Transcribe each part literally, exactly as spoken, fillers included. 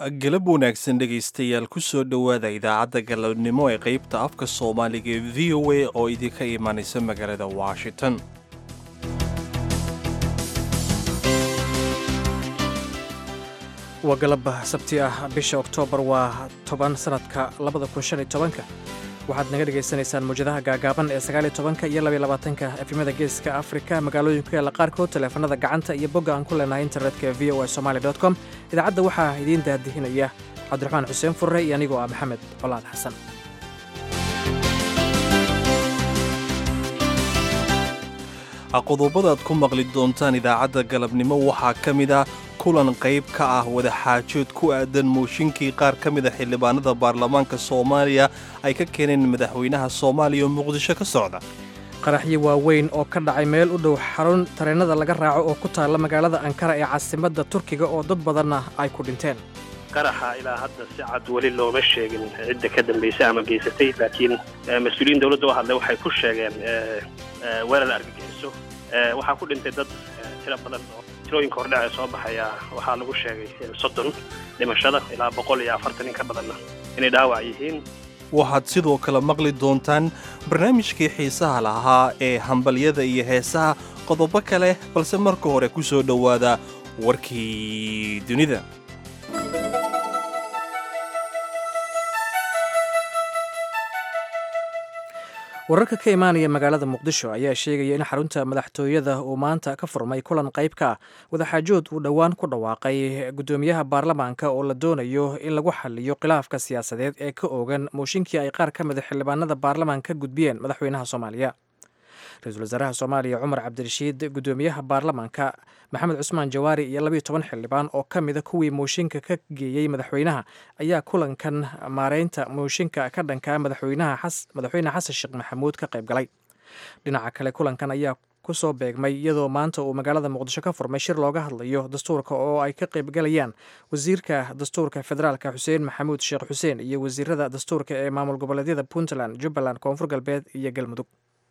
galab wanaagsan dhegaystayaal ku soo dhowaada idaacadda galabnimo ee qaybta afka soomaaliga ee v o a oo idinka imaanaysa magaalada washington. waa galab sabti ah bisha oktoobar waa toban sanadka labada kun shan iyo tobanka waxaad naga dhegaysanaysaan mawjadaha gaagaaban ee sagaal iyo tobanka iyo laba iyo labaatanka efimada geeska afrika magaalooyinka yaala qaarkood taleefanada gacanta iyo bogga aan ku leenahay internetka v o a somali dot com. idaacadda waxaa idiin daadihinaya cabdiraxmaan xuseen furre iyo anigoo ah maxamed colaad xasan. qodobadaad ku maqli doontaan idaacadda galabnimo waxaa ka mid ah kulan qayb ka ah wadaxaajood ku aadan mooshinkii qaar ka mida xildhibaanada baarlamaanka soomaaliya ay ka keeneen madaxweynaha soomaaliya oo muqdisho ka socda. qaraxyo waaweyn oo ka dhacay meel u dhow xarun tareenada laga raaco oo ku taalla magaalada ankara ee caasimadda turkiga oo dad badanna ay ku dhinteen. qaraxa ilaa hadda si cad weli looma sheegin cidda ka dambaysay ama geysatay, laakiin mas-uuliyiin dowladda u hadlay waxay ku sheegeen weerar argagixiso. waxaa ku dhintay dad tiro badan oo tirooyinka hordhace soo baxaya waxaa lagu sheegay soddon dhimashada ilaa boqol iyo afartan in ka badanna inay dhaawac yihiin. waxaad sidoo kale maqli doontaan barnaamijkii xiisaha lahaa ee hambalyada iyo heesaha qodobo kale, balse marka hore ku soo dhowaada warkii dunida. wararka ka imaanaya magaalada muqdisho ayaa sheegaya in xarunta madaxtooyada uu maanta ka furmay kulan qayb ka ah wadaxaajood uu dhowaan ku dhawaaqay guddoomiyaha baarlamaanka oo la doonayo in lagu xaliyo khilaafka siyaasadeed ee ka oogan mooshinkii ay qaar ka mida xildhibaanada baarlamaanka ka gudbiyeen madaxweynaha soomaaliya. ra-iisul wasaaraha soomaaliya cumar cabdirashiid, guddoomiyaha baarlamaanka maxamed cusmaan jawaari iyo labiyo toban xildhibaan oo ka mida kuwii mooshinka ka geeyey madaxweynaha ayaa kulankan maareynta mooshinka ka dhanka madaxweynaha madaxweyne xasan sheekh maxamuud ka qayb galay. dhinaca kale kulankan ayaa kusoo beegmay iyadoo maanta uu magaalada muqdisho ka furmay shir looga hadlayo dastuurka oo ay ka qayb galayaan wasiirka dastuurka federaalka xuseen maxamuud sheekh xuseen iyo wasiirada dastuurka ee maamul goboleedyada puntland, jubbaland, koonfur galbeed iyo galmudug.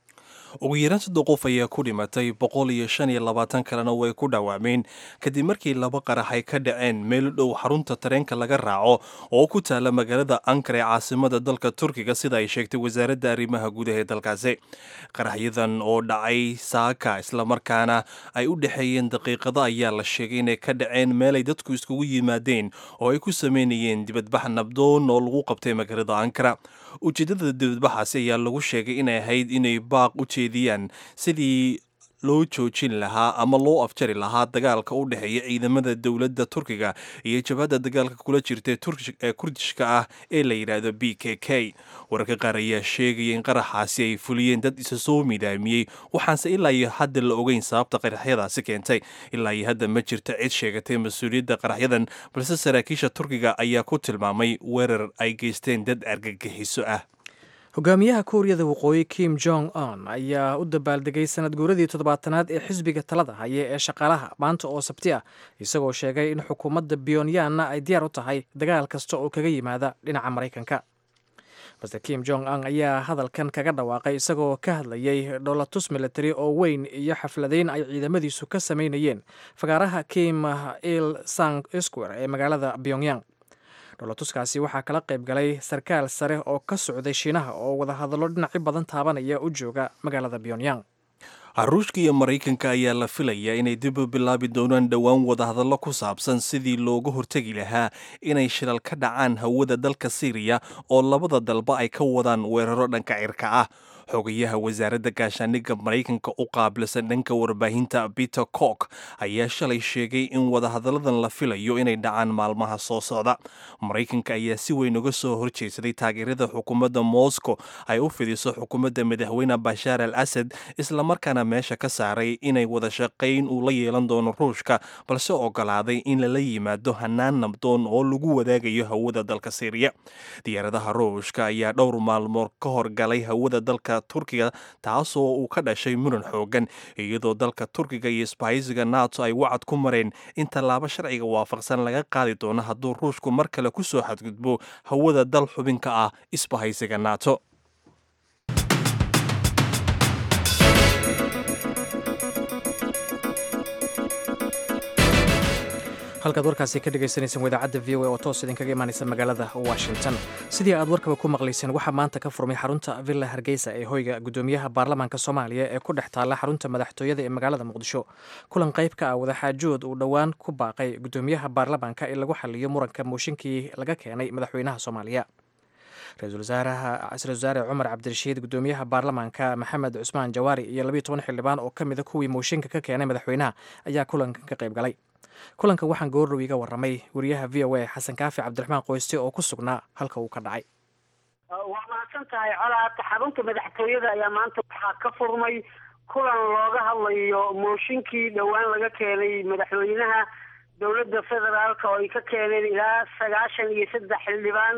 ugu yaraan saddex qof ayaa ku dhimatay, boqol iyo shan iyo labaatan kalena way ku dhaawacmeen kadib markii laba qarax ay ka dhaceen meel u dhow xarunta tareenka laga raaco oo ku taala magaalada ankara ee caasimada dalka turkiga, sida ay sheegtay wasaaradda arrimaha gudaha ee dalkaasi. qaraxyadan oo dhacay saaka islamarkaana ay u dhexeeyeen daqiiqado ayaa la sheegay inay ka dhaceen meelay dadku iskugu yimaadeen oo ay ku sameynayeen dibadbax nabdoon oo lagu qabtay magaalada ankara. ujeeddada dibadbaxaasi ayaa lagu sheegay inay ahayd inay baaq u jeediyaan sidii loo joojin lahaa ama loo afjari lahaa dagaalka u dhexeeya ciidamada dowladda turkiga iyo jabhadda dagaalka kula jirta ee kurdishka ah ee la yidhaahdo b k k. wararka qaar ayaa sheegaya in qaraxaasi ay fuliyeen dad isa soo midaamiyey, waxaanse ilaa iyo hadda la ogeyn sababta qaraxyadaasi keentay. ilaa iyo hadda ma jirto cid sheegatay mas-uuliyadda qaraxyadan, balse saraakiisha turkiga ayaa ku tilmaamay weerar ay geysteen dad argagixiso ah. hogaamiyaha kuuriyada waqooyi kim jong un ayaa u dabaaldegay sanad guuradii toddobaatanaad ee xisbiga talada haya ee shaqaalaha maanta oo sabti ah, isagoo sheegay in xukuumadda pyongyangna ay diyaar u tahay dagaal kasta oo kaga yimaada dhinaca maraykanka. master kim jong un ayaa hadalkan kaga dhawaaqay isagoo ka hadlayay dholatus military oo weyn iyo xafladeyn ay ciidamadiisu ka samaynayeen fagaaraha kim il sang square ee magaalada pyongyang. dholatuskaasi waxaa kala qayb galay sarkaal sare oo ka socday shiinaha oo wadahadallo dhinacyo badan taabanaya u jooga magaalada pyongyang. ruushka iyo maraykanka ayaa la filayaa inay dib u bilaabi doonaan dhowaan wadahadallo ku saabsan sidii looga hortegi lahaa inay shilal ka dhacaan hawada dalka Syria oo labada dalba ay ka wadaan weeraro dhanka cirka ah. xogayaha wasaaradda gaashaandhigga maraykanka u qaabilsan dhanka warbaahinta Peter Cook ayaa shalay sheegay in wadahadalladan la filayo inay dhacaan maalmaha soo socda. maraykanka ayaa si weyn uga soo horjeedsaday taageerada xukuumadda Moscow ay u fidiso xukuumadda madaxweyne Bashar al-Assad, islamarkaana meesha ka saaray inay wada shaqayn uu la yeelan doono ruushka, balse ogolaaday in lala yimaado hanaan nabdoon oo lagu wadaagayo hawada dalka Syria. diyaaradaha ruushka ayaa dhowr maalmood ka horgalay hawada dalka turkiga, taasoo uu ka dhashay muran xoogan, iyadoo dalka turkiga iyo isbahaysiga nato ay wacad ku mareen in tallaabo sharciga waafaqsan laga qaadi doono hadduu ruushku mar kale ku soo xadgudbo hawada dal xubinka ah isbahaysiga nato. halkaad warkaasi ka dhegaysaneysaan wadaacadda v o a oo toos idinkaga imaanaysa magaalada washington. sidii aad warkaba ku maqlayseen waxaa maanta ka furmay xarunta villa hargeysa ee hoyga gudoomiyaha baarlamaanka soomaaliya ee ku dhex taalla xarunta madaxtooyada ee magaalada muqdisho. kulan qayb ka ah wadaxaajood uu dhowaan ku baaqay gudoomiyaha baarlamaanka in lagu xaliyo muranka mooshinkii laga keenay madaxweynaha soomaaliya. ra-iisul wasaare cumar cabdirashiid, gudoomiyaha baarlamaanka maxamed cusmaan jawaari iyo labiyo toban xildhibaan oo ka mida kuwii mooshinka ka keenay madaxweynaha ayaa kulankan ka qayb galay. kulanka waxaan goordhow iga warramay wariyaha v o a xasan kaafi cabdiraxmaan qoyste oo ku sugnaa halka uu ka dhacay. waa mahadsan tahay colaad. xarunta madaxtooyada ayaa maanta waxaa ka furmay kulan looga hadlayo mooshinkii dhowaan laga keenay madaxweynaha dowladda federaalka oo ay ka keeneen ilaa sagaashan iyo saddex xildhibaan,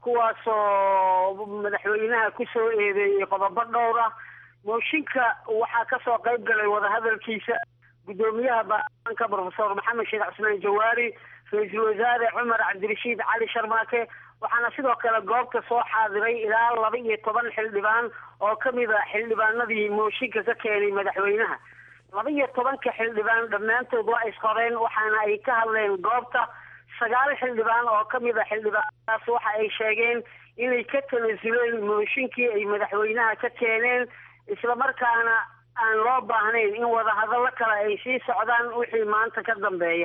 kuwaasoo madaxweynaha kusoo eedeeyey qodobo dhowr ah. mooshinka waxaa kasoo qayb galay wadahadalkiisa gudoomiyaha baarlamaanka profesor maxamed sheekh cusmaan jawaari, ra-iisul wasaare cumar cabdirashiid cali sharmaake, waxaana sidoo kale goobta soo xaadiray ilaa laba iyo toban xildhibaan oo kamid a xildhibaanadii mooshinka ka keenay madaxweynaha. laba iyo tobanka xildhibaan dhammaantood waa isqoreen, waxaana ay ka hadleen goobta. sagaal xildhibaan oo kamid a xildhibaanadaas waxa ay sheegeen inay ka tanasuleen mooshinkii ay madaxweynaha ka keeneen, islamarkaana aan loo baahnayn in wadahadallo kale ay sii socdaan wixii maanta ka dambeeya.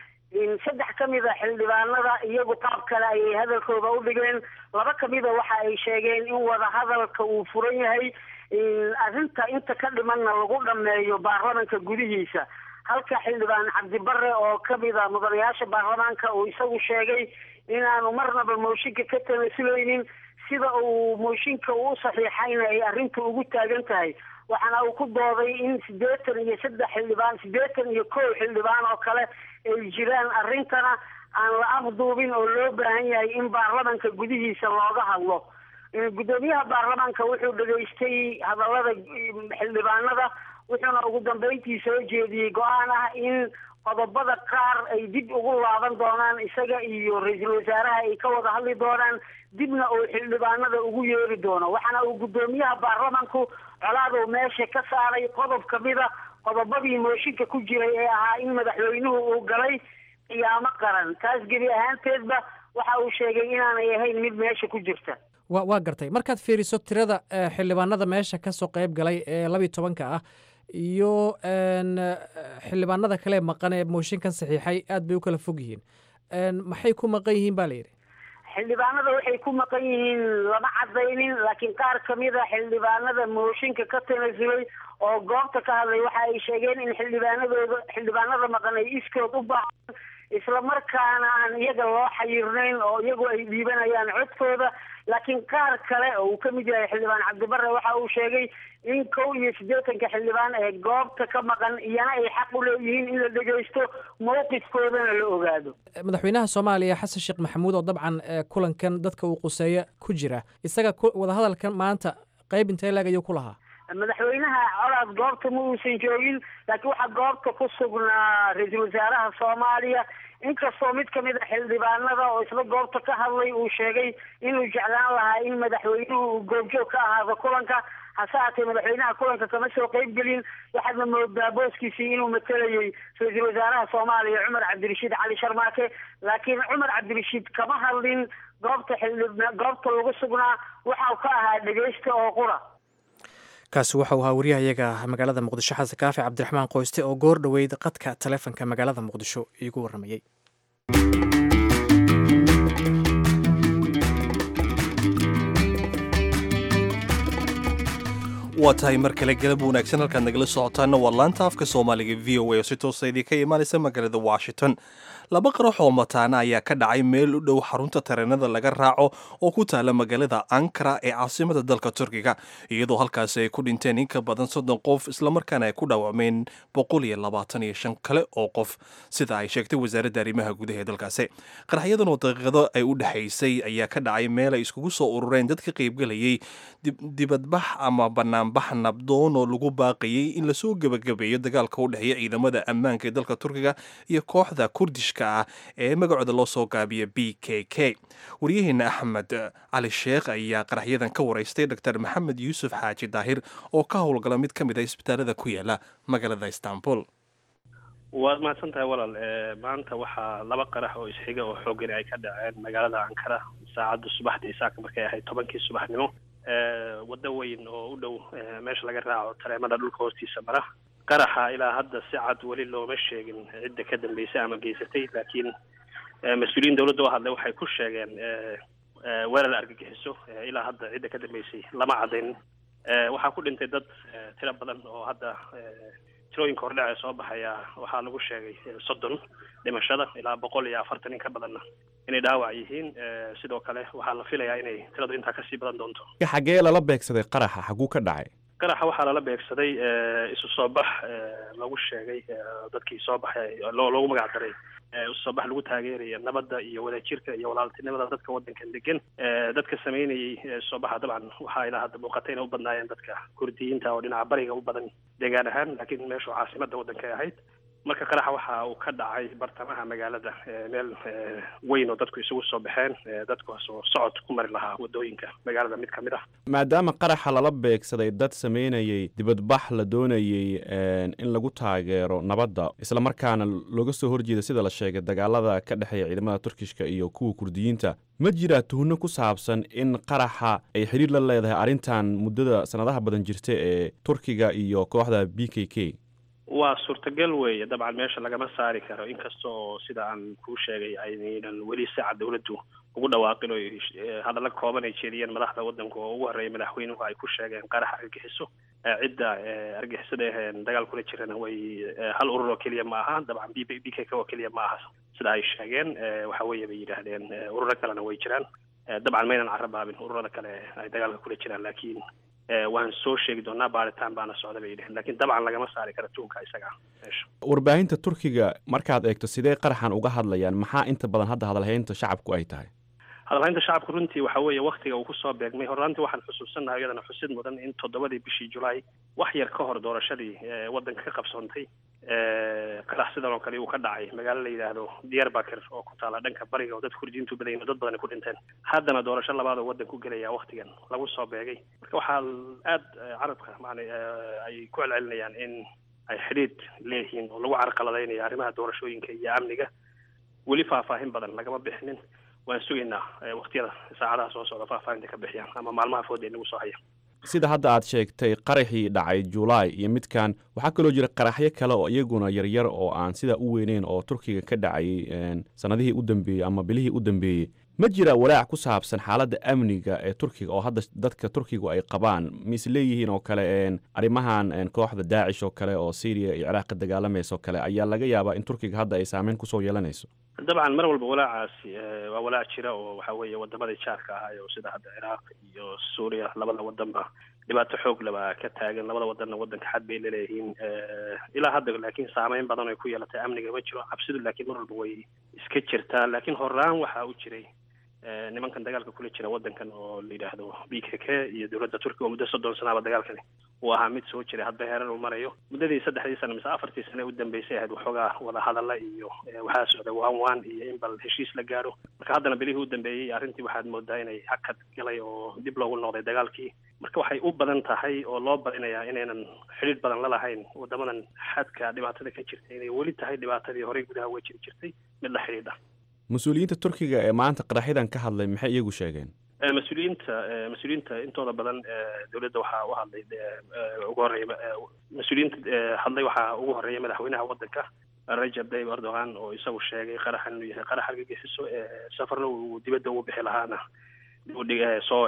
saddex kamid a xildhibaanada iyagu qaab kale ayay hadalkooda u dhigeen. laba kamida waxa ay sheegeen in wadahadalka uu furan yahay, arrinta inta ka dhimanna lagu dhameeyo baarlamanka gudihiisa. halka xildhibaan cabdibare oo kamid a mudanayaasha baarlamaanka uu isagu sheegay inaanu marnaba mooshinka ka tanasulaynin, sida uu mooshinka uu saxiixayna ay arrinta ugu taagan tahay. waxaana uu ku dooday in siddeetan iyo saddex xildhibaan siddeetan iyo kow xildhibaan oo kale ay jiraan, arrintana aan la afduubin oo loo baahan yahay in baarlamanka gudihiisa looga hadlo. gudoomiyaha baarlamaanka wuxuu dhageystay hadallada xildhibaanada, wuxuuna ugu dambeyntii soo jeediyey go-aan ah in qodobada qaar ay dib ugu laaban doonaan, isaga iyo ra-iisul wasaaraha ay ka wada hadli doonaan, dibna uu xildhibaanada ugu yeeri doono. waxaana uu gudoomiyaha baarlamanku colaadow meesha ka saaray qodob kamida qodobadii mooshinka ku jiray ee ahaa in madaxweynuhu uu galay qiyaamo qaran. taas gebi ahaanteedba waxa uu sheegay inaanay ahayn mid meesha ku jirta. wa waa gartay. markaad fiiriso tirada xildhibaanada meesha kasoo qayb galay ee labiyo tobanka ah iyo xildhibaanada kale maqan ee mooshinkan saxiixay aad bay u kala fog yihiin. maxay ku maqan yihiin baa la yidhi? xildhibaanada waxay ku maqan yihiin lama cadaynin, laakiin qaar kamid a xildhibaanada mooshinka ka tanasulay oo goobta ka hadlay waxa ay sheegeen in xildhibaanadooda xildhibaanada maqan ay iskood u baahan, islamarkaana aan iyaga loo xayirnayn oo iyagu ay dhiibanayaan codkooda. laakiin qaar kale oo uu kamid yahay xildhibaan cabdibare waxa uu sheegay in kow iyo siddeetanka xildhibaan ee goobta ka maqan iyana ay xaq u leeyihiin in la dhegaysto mowqifkoodana la ogaado. madaxweynaha soomaaliya xasan sheekh maxamuud oo dabcan kulankan dadka uu quseeya ku jira, isaga wadahadalkan maanta qayb intee laeg ayuu ku lahaa? madaxweynaha colaad goobta ma uusan joogin, laakiin waxaa goobta ku sugnaa ra-iisul wasaaraha soomaaliya, inkastoo mid kamid a xildhibaanada oo isla goobta ka hadlay uu sheegay inuu jeclaan lahaa in madaxweynuhu uu goobjoog ka ahaado kulanka. hase haatee madaxweynaha kulanka kama soo qayb gelin. waxaadna moodaa booskiisii inuu matelayay ra-iisul wasaaraha soomaaliya cumar cabdirashiid cali sharmaake, laakiin cumar cabdirashiid kama hadlin goobta xildhib goobta lagu sugnaa. waxau ka ahaa dhegeysta oo qura. kaasi waxau ahaa wariyahayaga magaalada muqdisho xasan kaafi cabdiraxmaan qoyste oo goor dhoweyd qadka taleefonka magaalada muqdisho iigu warramayey. waa tahay mar kale galab wanaagsan, halkaad nagala socotaana waa laanta afka soomaaliga v o a oo si toosa idinka imaanaysa magaalada washington. laba qarax oo mataana ayaa ka dhacay meel u dhow xarunta tareenada laga raaco oo ku taala magaalada ankara ee caasimada dalka turkiga, iyadoo halkaasi ay ku dhinteen in ka badan soddon qof islamarkaana ay ku dhaawacmeen boqol iyo labaatan iyo shan kale oo qof, sida ay sheegtay wasaaradda arrimaha gudaha ee dalkaasi. qaraxyadan oo daqiiqado ay u dhexaysay ayaa ka dhacay meel ay iskugu soo urureen dad ka qaybgelayay dibadbax ama banaanbax nabdoon oo lagu baaqayay in lasoo gebagabeeyo dagaalka u dhexeeya ciidamada ammaanka ee dalka turkiga iyo kooxda kurdishka ah ee magacooda loo soo gaabiya b k k. waryaheena axmed cali sheekh ayaa qaraxyadan ka waraystay doctor maxamed yuusuf xaaji daahir oo ka howlgala mid ka mid a isbitaalada ku yaala magaalada istanbul. waad mahadsan tahay walaal. maanta waxaa laba qarax oo isxiga oo xooggan ay ka dhaceen magaalada Ankara saacadda subaxdii saaka markay ahayd tobankii subaxnimo. waddo weyn oo u dhow meesha laga raaco tareemada dhulka hoostiisa mara. qaraxa ilaa hadda si cad weli looma sheegin cidda ka dambeysay ama geysatay, laakiin mas-uuliyiin dowladda oo hadlay waxay ku sheegeen weerar argagixiso. ilaa hadda cidda ka dambeysay lama caddayn. waxaa ku dhintay dad tiro badan oo hadda tirooyinka hordhac ee soo baxaya waxaa lagu sheegay soddon dhimashada, ilaa boqol iyo afartan in ka badanna inay dhaawac yihiin. sidoo kale waxaa la filayaa inay tiradu intaa kasii badan doonto. xagee lala beegsaday qaraxa? xaguu ka dhacay? qaraxa waxaa lala beegsaday isu soo bax lagu sheegay dadkii soo baxay loogu magac daray isu soo bax lagu taageeraya nabadda iyo wadajirka iyo walaaltinimada dadka waddankan degan. dadka sameynayay soo baxa dabcan waxaa ilaa hadda muuqatay inay u badnaayeen dadka kurdiyiinta oo dhinaca bariga u badan deegaan ahaan, laakiin meeshu caasimadda waddanka ay ahayd. marka qaraxa waxa uu ka dhacay bartamaha magaalada, meel weyn oo dadku isugu soo baxeen, dadkuwaas oo socod ku mari lahaa wadooyinka magaalada mid ka mid ah. maadaama qaraxa lala beegsaday dad sameynayay dibadbax la doonayay in lagu taageero nabadda, isla markaana looga soo horjeeda sida la sheegay dagaalada ka dhexeeya ciidamada turkishka iyo kuwa kurdiyiinta, ma jiraa tuhno ku saabsan in qaraxa ay xiriir la leedahay arrintan muddada sanadaha badan jirta ee turkiga iyo kooxda b k k? waa suurtagal weeye dabcan, meesha lagama saari karo, inkasta oo sida aan kuu sheegay aynan weli saaca dawladdu ugu dhawaaqin oo hadalla kooban ay jeediyeen madaxda waddanka oo ugu horreeya madaxweynuhu ay ku sheegeen qarax argagixiso. cidda argagixisada aheen dagaal kula jirana way hal urur oo keliya ma aha, dabcan b b k k oo keliya ma aha sida ay sheegeen. waxa weeye bay yidhaahdeen ururo kalena way jiraan. dabcan maynan carabaabin ururada kale ay dagaalka kula jiraan, laakiin waan soo sheegi doonaa baaritaan baana socda bay yidhaheen, laakiin dabcan lagama saari karo tuunka isaga meesha. warbaahinta turkiga markaad eegto sidee qaraxan uga hadlayaan? maxaa inta badan hadda hadalhaynta shacabku ay tahay? hadalhaynta shacabku runtii waxa weeye waktiga uu kusoo beegmay. horraantii waxaan xusuusanahay iyadana xusid mudan in toddobadii bishii julaay wax yar ka hor doorashadii waddanka ka qabsoontay qarax sidan oo kale uu ka dhacay magaalo la yidhaahdo diyarbakir oo ku taala dhanka bariga oo dad kurdiyiintu badan dad badan ku dhinteen. haddana doorasho labaad oo waddanka ku gelaya waktigan lagu soo beegay. marka waxaa aad carabka macna ay ku celcelinayaan in ay xidhiidh leeyihiin oo lagu carqaladaynayo arrimaha doorashooyinka iyo amniga. weli faahfaahin badan lagama bixinin. waan sugaynaa waqtiyada saacadaha soo socda faahfaahinta ka bixiyaan ama maalmaha fooda inagu soo haya. sida hadda aad sheegtay qaraxii dhacay julaay iyo midkan, waxaa kaloo jira qaraxyo kale oo iyaguna yaryar oo aan sidaa u weyneyn oo turkiga ka dhacayay sanadihii u dambeeyey ama bilihii u dambeeyey. ma jira walaac ku saabsan xaaladda amniga ee turkiga oo hadda dadka turkigu ay qabaan? mise leeyihiin oo kale arrimahan kooxda daacish oo kale oo syriya iyo ciraaq ka dagaalamaysa oo kale ayaa laga yaabaa in turkiga hadda ay saameyn kusoo yeelanayso? dabcan mar walba walaacaasi waa walaac jira oo waxa weeye wadamada jaarka ahay oo sida hadda ciraaq iyo suuriya labada wadanba dhibaato xoog laba ka taagan. labada wadanna waddanka xad bay laleeyihiin ilaa hadda, laakiin saameyn badan ay ku yeelatay amniga ma jiro. cabsidu laakiin mar walba way iska jirtaa. laakiin horaan waxaa u jiray nimankan dagaalka kula jira waddankan oo la yidhaahdo b k k iyo dowladda turkiga oo muddo soddon sanaaba dagaalkani uu ahaa mid soo jiray hadba heerar uu marayo. muddadii saddexdii sana mise afartii sane u dambeysay ahayd waxoogaa wada hadalla iyo waxaa socday waan waan iyo in bal heshiis la gaaro. marka haddana bilihii u dambeeyey arrintii waxaad moodaa inay hakad galay oo dib loogu noqday dagaalkii. marka waxay u badan tahay oo loo badinayaa inaynan xidhiidh badan la lahayn wadamadan xadka dhibaatada ka jirtay, inay weli tahay dhibaatadii horey gudaha uga jiri jirtay mid la xidhiidha. mas-uuliyiinta turkiga ee maanta qaraxyadan ka hadlay maxay iyagu sheegeen? mas-uuliyiinta mas-uuliyiinta intooda badan dowladda waxaa u hadlay ugu horreeya mas-uuliyiinta hadlay waxaa ugu horreeya madaxweynaha waddanka Rajab Tayyip Erdogan oo isagu sheegay qaraxan inuu yahay qarax argagixiso. safarna uu dibadda ugu bixi lahaana soo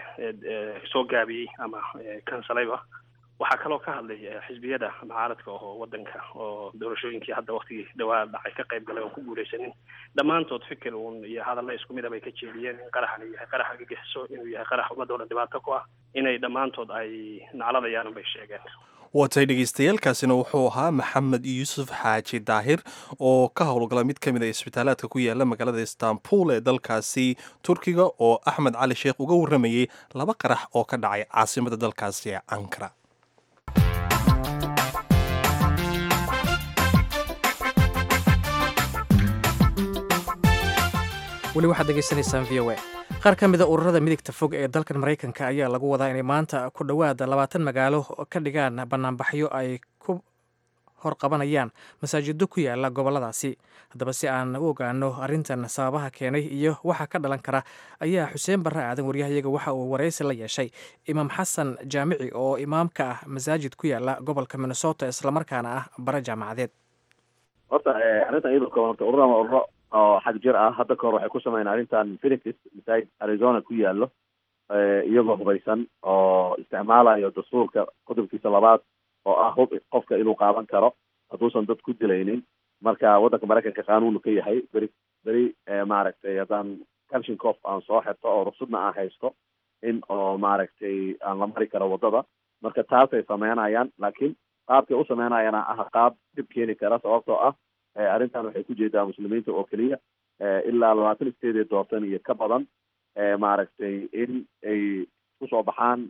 soo gaabiyey ama kansalayba. waxaa kaloo ka hadlay xisbiyada mucaaradka oo waddanka oo doorashooyinkii hadda waktigii dhawaa dhacay ka qayb galay oon ku guulaysanin. dhammaantood fikir uun iyo hadalla isku mid a bay ka jeediyeen in qaraxan yahay qarax argagixiso, inuu yahay qarax ummadooda dhibaato ku ah, inay dhammaantood ay nacladayaan bay sheegeen. waatay dhegeystayaaalkaasina wuxuu ahaa maxamed yuusuf xaaji daahir oo ka howlgala mid ka mid a isbitaalaadka ku yaala magaalada istanbul ee dalkaasi turkiga oo axmed cali sheekh uga warramayey laba qarax oo ka dhacay caasimada dalkaasi ee ankara. weli waxaad degeysanaysaan v o a. qaar ka mida ururada midigta fog ee dalkan maraykanka ayaa lagu wadaa inay maanta ku dhowaada labaatan magaalo ka dhigaan banaanbaxyo ay ku hor qabanayaan masaajido ku yaala gobolladaasi. haddaba si aan u ogaano arrintan sababaha keenay iyo waxa ka dhalan kara ayaa xuseen barre aadan waryahayaga waxa uu waraysi la yeeshay imaam xasan jaamici oo imaamka ah masaajid ku yaala gobolka minnesota islamarkaana ah bara jaamacadeed. horta arrintan iyadoo koobanta urura ururo oo xag jir ah hadda kahor waxay ku sameeyeen arrintan Phoenix masaajid Arizona ku yaalo iyagoo hubaysan oo isticmaalayo dastuurka qodobkiisa labaad oo ah hub qofka inuu qaadan karo hadduusan dad ku dilaynin. marka waddanka maraykanka qaanuunu ka yahay beri beri maaragtay haddaan kalshinkof aan soo xirto oo ruqsadna aan haysto in oo maaragtay aan la mari karo waddada. marka taasay sameynayaan, laakiin qaabkay u sameynayana ah qaab dhib keeni kara sababtoo ah arrintan waxay ku jeedaa muslimiinta oo keliya ilaa labaatan isteedee doortan iyo ka badan maaragtay in ay kusoo baxaan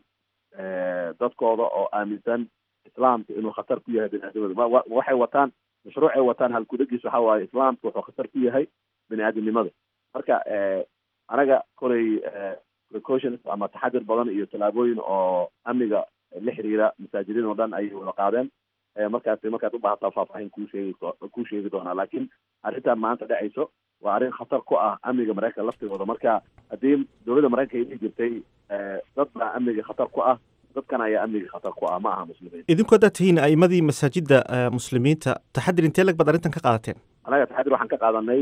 dadkooda oo aaminsan islaamka inuu khatar ku yahay biniaadamada. waxay wataan mashruucay wataan halkudagiis waxa waaye islaamka wuxuu khatar ku yahay biniaadamnimada. marka anaga kolay precautions ama taxadir badan iyo tallaabooyin oo amniga la xiriira masaajidin oo dhan ayay wada qaadeen. markaas markaad u baahataa faahfaahin kuu sheegi kuu sheegi doonaa, laakiin arrintan maanta dhacayso waa arrin khatar ku ah amniga maraykanka laftigooda. marka haddii dowladda maraykanka ay jirtay dad baa amniga khatar ku ah, dadkan ayaa amniga khatar ku ah, ma aha muslimiin. idinku haddaad tihiin a'imadii masaajidda muslimiinta, taxadir intee lag baad arrintan ka qaadateen? anaga taxadir waxaan ka qaadanay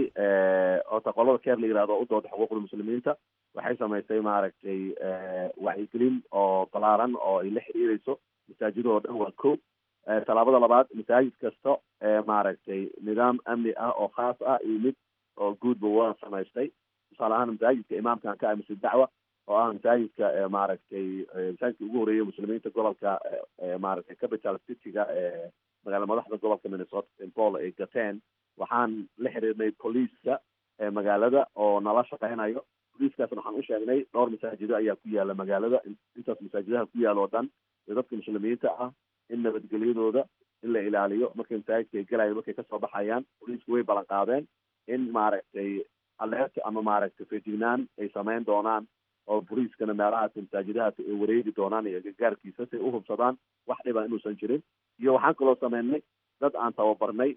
oo taqolada keer la yihahdo u dooda xuquuqda muslimiinta waxay samaysay maaragtay wacyigelin oo balaaran oo ay la xiriireyso masaajidoo dhan waa ko. tallaabada labaad masaajid kasta maaragtay nidaam amni ah oo khaas ah iyo mid oo guudba waa samaystay. tusaale ahaan masaajidka imaamkan ka aaminsan dacwa oo ah masaajidka maaragtay masaajidka ugu horeeya muslimiinta gobolka maaragtay capital cityga magaala madaxda gobolka Minnesota Saint Paul ay gateen. waxaan la xiriirnay booliiska magaalada oo nala shaqeynayo. booliiskaasna waxaan u sheegnay dhowr masaajido ayaa ku yaala magaalada, intaas masaajidaha ku yaala oo dhan iyo dadka muslimiinta ah in nabadgelyadooda in la ilaaliyo markay masaajidka ay galayo markay kasoo baxayaan. booliisku way ballan qaadeen in maaragtay alert ama maaragtay feejignaan ay sameyn doonaan oo booliiskana meelahaas masaajidahaas ay wareegi doonaan iyo gargaarkiisa si ay u hubsadaan wax dhiba inuusan jirin. iyo waxaan kaloo sameynay dad aan tababarnay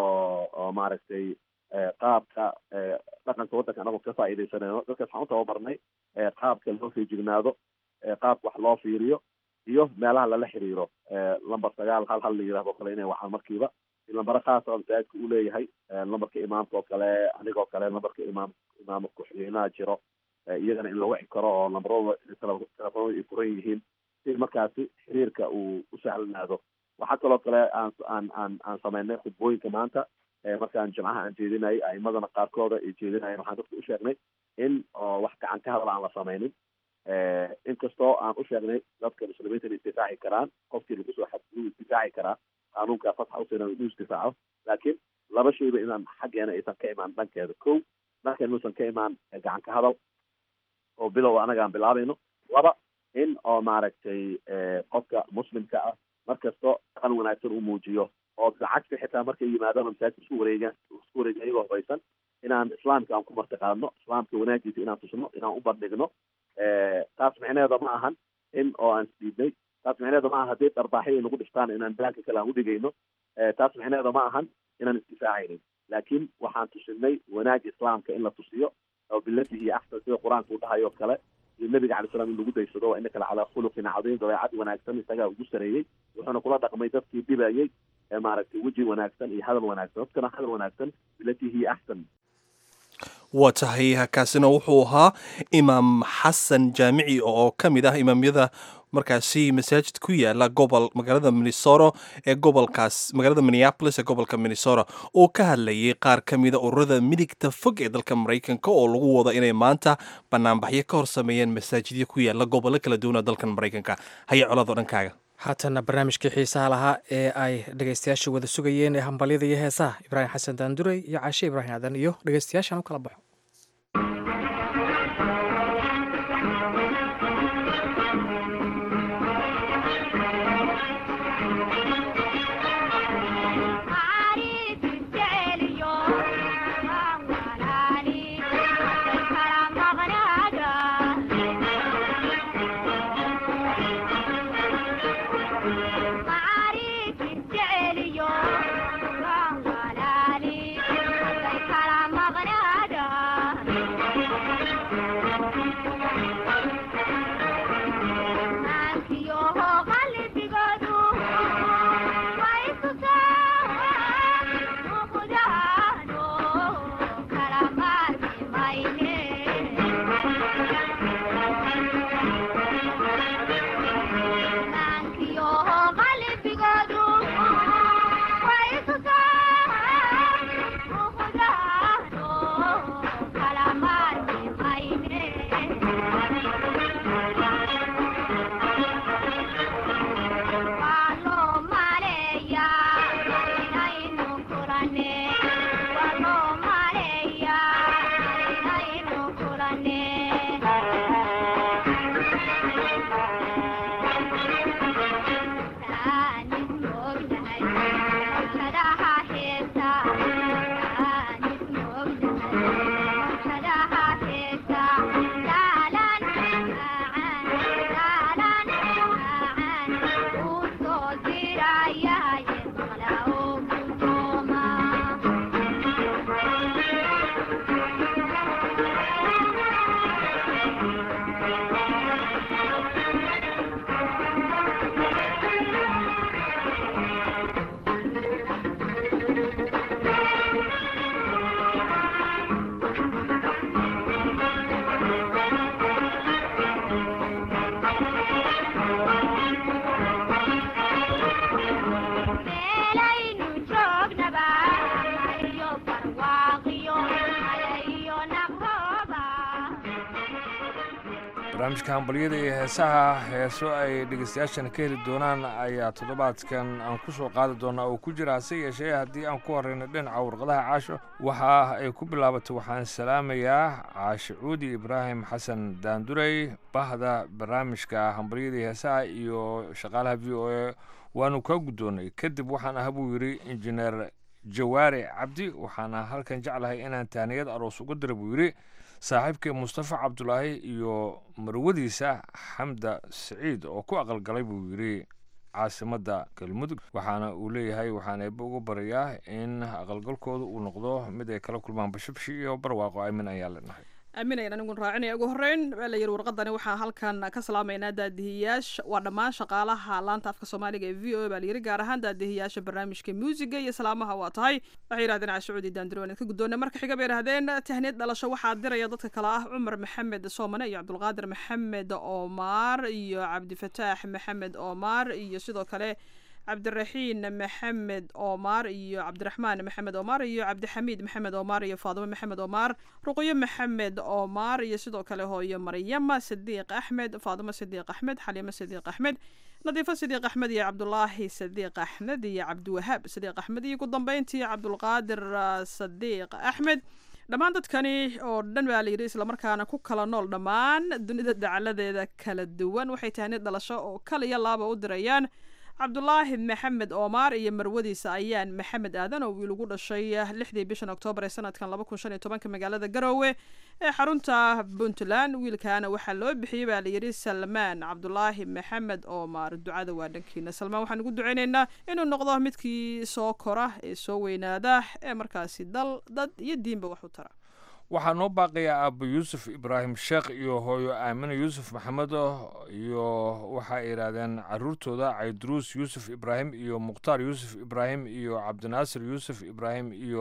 oo oo maaragtay qaabka dhaqanka waddanka anagu ka faa'iidaysanayno. dadkaas waxaan u tababarnay qaabka loo feejignaado, qaabka wax loo fiiriyo iyo meelaha lala xiriiro. lamber sagaal hal hal la yidhahdo kale inay waxaan markiiba lambaro khaas oo masaajidka uu leeyahay, lambarka imaamka oo kale anigoo kale lambarka imaam imaamka ku-xigeenaha jiro iyagana in la wici karo oo lambarooda telefoonada ay furan yihiin si markaasi xiriirka uu u sahlanaado. waxaa kaloo kale aan aan aan aan sameynay khudbooyinka maanta markaan jimcaha aan jeedinayay a'imadana qaarkooda ay jeedinayeen waxaan dadka u sheegnay in oo wax gacan ka hadal aan la sameynin. inkastoo aan u sheegnay dadka muslimiinta inay isdifaaci karaan, qofkii lagu soo xadgudub isdifaaci karaa qaanuunka fatxa usinan inuu isdifaaco, laakiin laba shayba inaan xaggeena aysan ka imaan dhankeeda. ko dhankeena inuusan ka imaan gacan ka hadal oo bilow anaga aan bilaabayno. laba in oo maaragtay qofka muslimka ah markastoo dhaqan wanaagsan uu muujiyo oo lacagta xitaa markay yimaadaan masaajidka isku wareegaan isku wareegan iyagoo hubaysan inaan islaamka aan ku martiqaadno, islaamka wanaagiisa inaan tusno, inaan u bandhigno. taas micneheeda ma ahan in oo aan isdhiibnay. taas micneheeda ma aha haddii dharbaaxyo ay nagu dhiftaan inaan daanka kale aan udhigayno. taas micneheeda ma ahan inaan isdifaacaynin, laakiin waxaan tusinay wanaaga islaamka in la tusiyo oo bilati iyo axsan sida qur-aanka u dhahayo kale iyo nabiga calay salam in lagu daysado waa inaka calaa khuluqin cadiim, dabeecad wanaagsan isagaa ugu sareeyey. wuxuuna kula dhaqmay dadkii dhibayay maaragtay weji wanaagsan iyo hadal wanaagsan. dadkana hadal wanaagsan bilati hiya axsan. waa tahay kaasina wuxuu ahaa imaam xasan jaamici oo ka mid ah imaamyada markaasi masaajid ku yaala gobol magaalada Minnesota ee gobolkaas magaalada Minneapolis ee gobolka Minnesota oo ka hadlayay qaar ka mid ah ururada midigta fog ee dalka Mareykanka oo lagu wada inay maanta banaanbaxyo ka hor sameeyeen masaajidyo ku yaala gobollo kala duwan oo dalkan Mareykanka. haya colaado dhankaaga. haatana barnaamijkii xiisaha lahaa ee ay dhegaystayaasha wada sugayeen ee hambalyada iyo heesaha ibraahim xasan daanduray iyo caashe ibraahim aadan iyo dhegaystayaashaan u kala baxo. Yo barnaamijka hambalyada iyo heesaha heeso ay dhegeystayaashana ka heli doonaan ayaa toddobaadkan aan ku soo qaadi doonaa oo ku jira hase yeeshee haddii aan ku horeyno dhinaca warqadaha caasho waxa ay ku bilaabatay waxaan salaamayaa caasho cuudi ibraahim xasan daandurey bahda barnaamijka hambalyada iyo heesaha iyo shaqaalaha v o a waanu kaa guddoonnay kadib waxaan aha buu yidhi injineer jawaare cabdi waxaana halkan jeclahay inaan tahniyad aroos uga dira buu yidhi saaxiibkii mustafa cabdulaahi iyo marwadiisa xamda siciid oo ku aqalgalay buu yidhi caasimadda galmudug waxaana uu leeyahay waxaan eebbe uga barayaa in aqalgalkooda uu noqdo mid ay kala kulmaan bashibshi iyo barwaaqo aamin ayaan leenahay aamin ayaan anigun raacinaya ugu horreyn waa la yidhi warqadani waxaan halkan ka salaamaynaa daadihiyaasha waa dhammaan shaqaalaha laanta afka soomaaliga ee v o a baa la yidhi gaar ahaan daadihiyaasha barnaamijka muusiga iyo salaamaha waa tahay waxay yidhahdeen caashucuudi daandiro waan ka guddoona marka xiga bay yidhahdeen tahniyad dhalasho waxaa diraya dadka kale ah cumar maxamed soomane iyo cabdulqaadir maxamed oomaar iyo cabdifataax maxamed oomaar iyo sidoo kale cabdiraxiin maxamed oomaar iyo cabdiraxmaan maxamed oomaar iyo cabdixamiid maxamed oomaar iyo faadimo maxamed oomaar ruqyo maxamed oomaar iyo sidoo kale hooyo maryama sadiiq axmed faadimo sadiiq axmed xaliimo sadiiq axmed nadiifo sadiiq axmed iyo cabdulaahi sadiiq axmed iyo cabdiwahaab sadiiq axmed iyo ugu dambeyntii cabdulqaadir sadiiq axmed dhammaan dadkani oo dhan baa la yidhi islamarkaana ku kala nool dhammaan dunida dacaladeeda kala duwan waxay tahniyad dhalasho oo kaliya laaba u dirayaan cabdulaahi maxamed oomaar iyo marwadiisa ayaan maxamed aadan oo wiil ugu dhashay lixdii bishan oktoobar ee sanadkan laba kun shan iyo tobanka magaalada garoowe ee xarunta puntland wiilkaana waxaa loo bixiyey baa layidhi salmaan cabdulaahi maxamed oomaar ducada waa dhankiina salmaan waxaan ugu duceyneynaa inuu noqdo midkii soo kora ee soo weynaada ee markaasi dal dad iyo diinba wax u tara waxaa noo baaqayaa aabbo yuusuf ibraahim sheekh iyo hooyo aamine yuusuf maxamedo iyo waxa ay yidhaahdeen caruurtooda cayduruus yuusuf ibraahim iyo mukhtaar yuusuf ibraahim iyo cabdinaasir yuusuf ibraahim iyo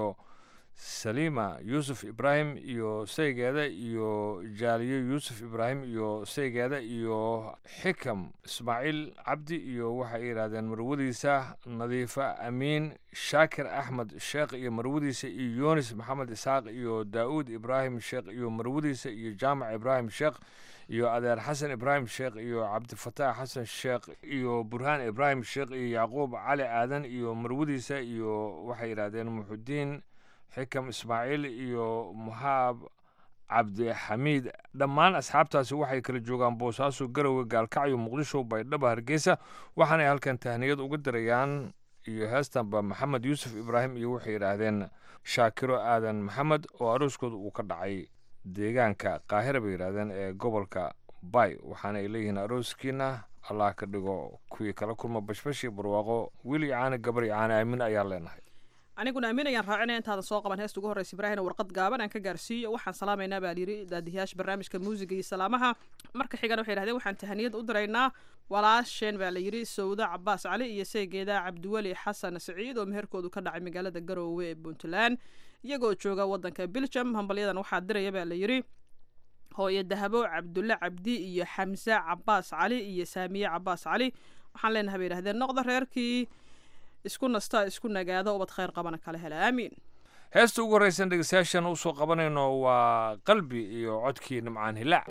saliima yuusuf ibraahim iyo saygeeda iyo jaaliyo yuusuf ibraahim iyo saygeeda iyo xikam ismaaciil cabdi iyo waxay yidhaahdeen marwadiisa nadiifa amiin shaakir axmed sheekh iyo marwadiisa iyo yunis maxamed isaaq iyo daa'uud ibraahim sheekh iyo marwadiisa iyo jaamac ibraahim sheekh iyo adeer xasan ibraahim sheekh iyo cabdifataax xasan sheekh iyo burhaan ibraahim sheekh iyo yacquub cali aadan iyo marwadiisa iyo waxay yidhaahdeen muxudiin xikam ismaaciil iyo muhaab cabdixamiid dhammaan asxaabtaasi waxay kala joogaan boosaaso garowe gaalkacyo muqdisho baydhabo hargeysa waxaanay halkan tahniyad uga dirayaan iyo heestanba maxamed yuusuf ibraahim iyo waxay yidhaahdeen shaakiro aadan maxamed oo arooskooda uu ka dhacay deegaanka qaahira bay yidhaahdeen ee gobolka bay waxaana ay leeyihiin arooskiina allah ka dhigo kuwii kala kulma bashbashi barwaaqo wiil caani gabar caani aamin ayaan leenahay aniguna aamin ayaan raacinaya intaadan soo qaban heesta ugu horreysa ibraahina warqad gaaban aan ka gaarsiiyo waxaan salaamaynaa baa layidhi daadiyaasha barnaamijka muusiga iyo salaamaha marka xigana waxay yidhahdeen waxaan tahaniyad u diraynaa walaasheen baa layidhi sawda cabaas cali iyo saygeeda cabdiweli xasan siciid oo meherkoodu ka dhacay magaalada garoowe ee puntland iyagoo jooga wadanka belgium hambalyadan waxaa diraya baa layidhi hooyo dahabo cabdulle cabdi iyo xamse cabaas cali iyo saamiye cabaas cali waxaan leenahay bay yidhahdeen noqda reerkii isku nasta isku nagaado ubad khayr qabana kala hela aamiin heesta ugu horreysan dhegeystayaashan usoo qabanayno waa qalbi iyo codkii nimcaan hilaac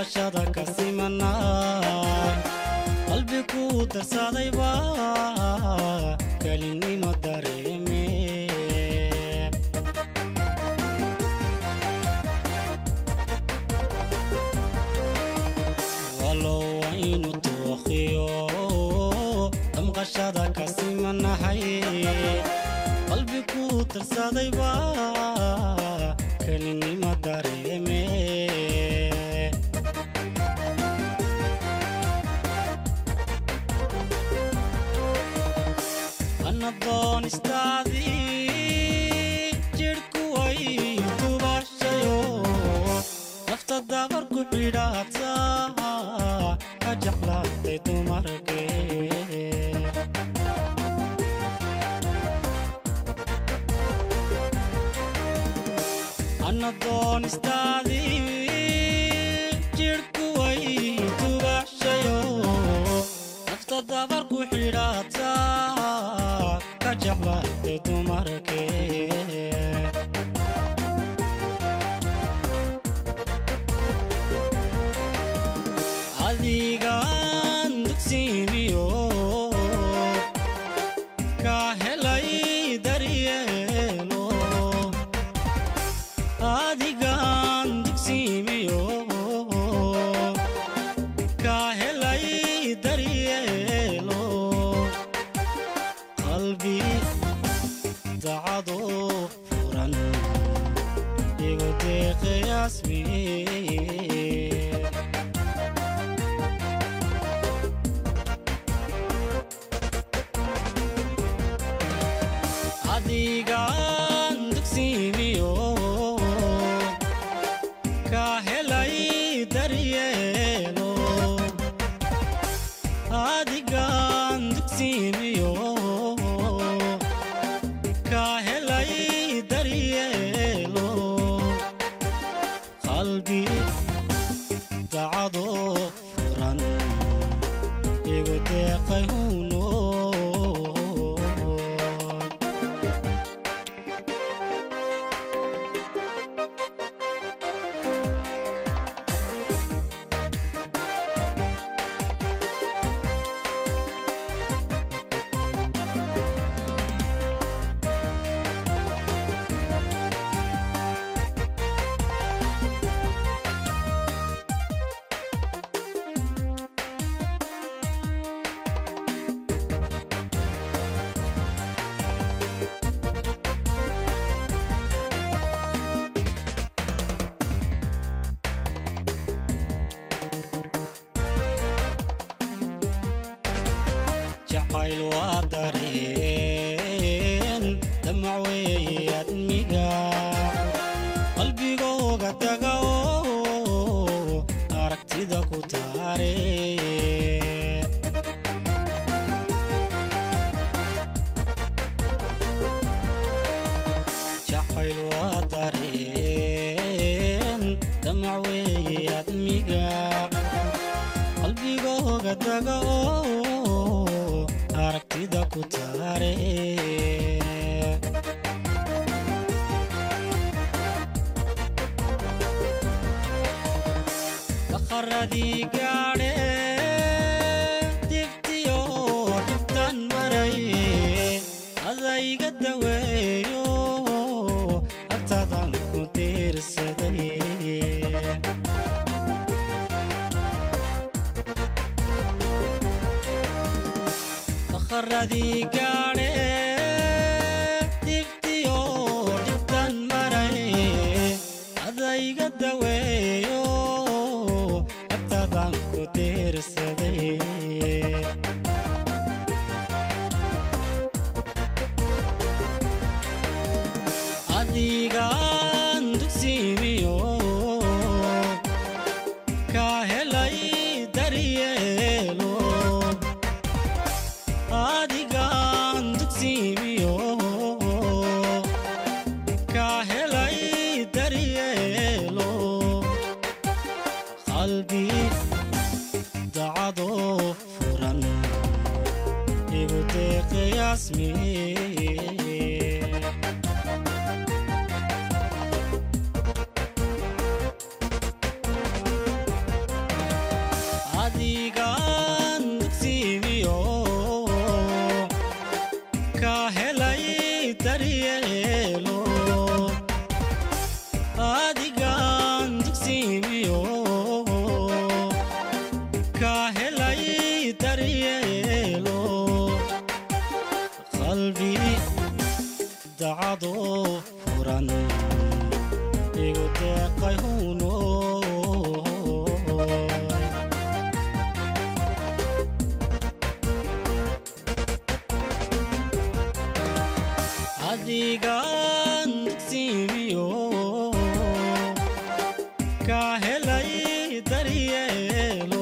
damqashada ka simanaa qalbi ku darsadayba kelinimo dareeme walow aynu tooqiyo damqashada ka simanahay qalbi ku darsadayba kelinimo dareeme anadon istaadi jirku way tubashayo nafta dabar ku xidhaata ka jeclaatay dumarkee anadon istaadi jirku way tubashayo nafta dabar ku xidhaata ka jeclaatay dumarkee adigaan dugsiimiyo ka helay daryeelo adigaan dugsiimiyo ka helay daryeelo qalbi dacado furan igu deeqayasmiye adigaan dugsiimiyo ka helay daryeelo adigaan dugsiimiyo ka helay daryeelo qalbi dacado furan igu deeqay huno jacayl waa dareen damac weeye admiga qalbigooga taga oo aragtida ku taare jacayl waa dareen damac weeye admiga qalbigooga taga oo aragtida ku taare bakharadii gaadhe dibtiyo dhibtan maray adayga daweeyo agtadan ku diirsaday bakharadii gaadhe dibtiyo dhibtan maray adayga daweeyo agtadan ku diirsaday adigaan dugsiimiyo ka helay daryeelo adigaan dugsiimiyo ka helay daryeelo qalbi dacado furan igu deeqayasmiye ka helay daryeelo adigaan dugsiimiyo ka helay daryeelo qalbi dacado furan igu deeqay huno adigaan dugsiimiyo ka helay daryeelo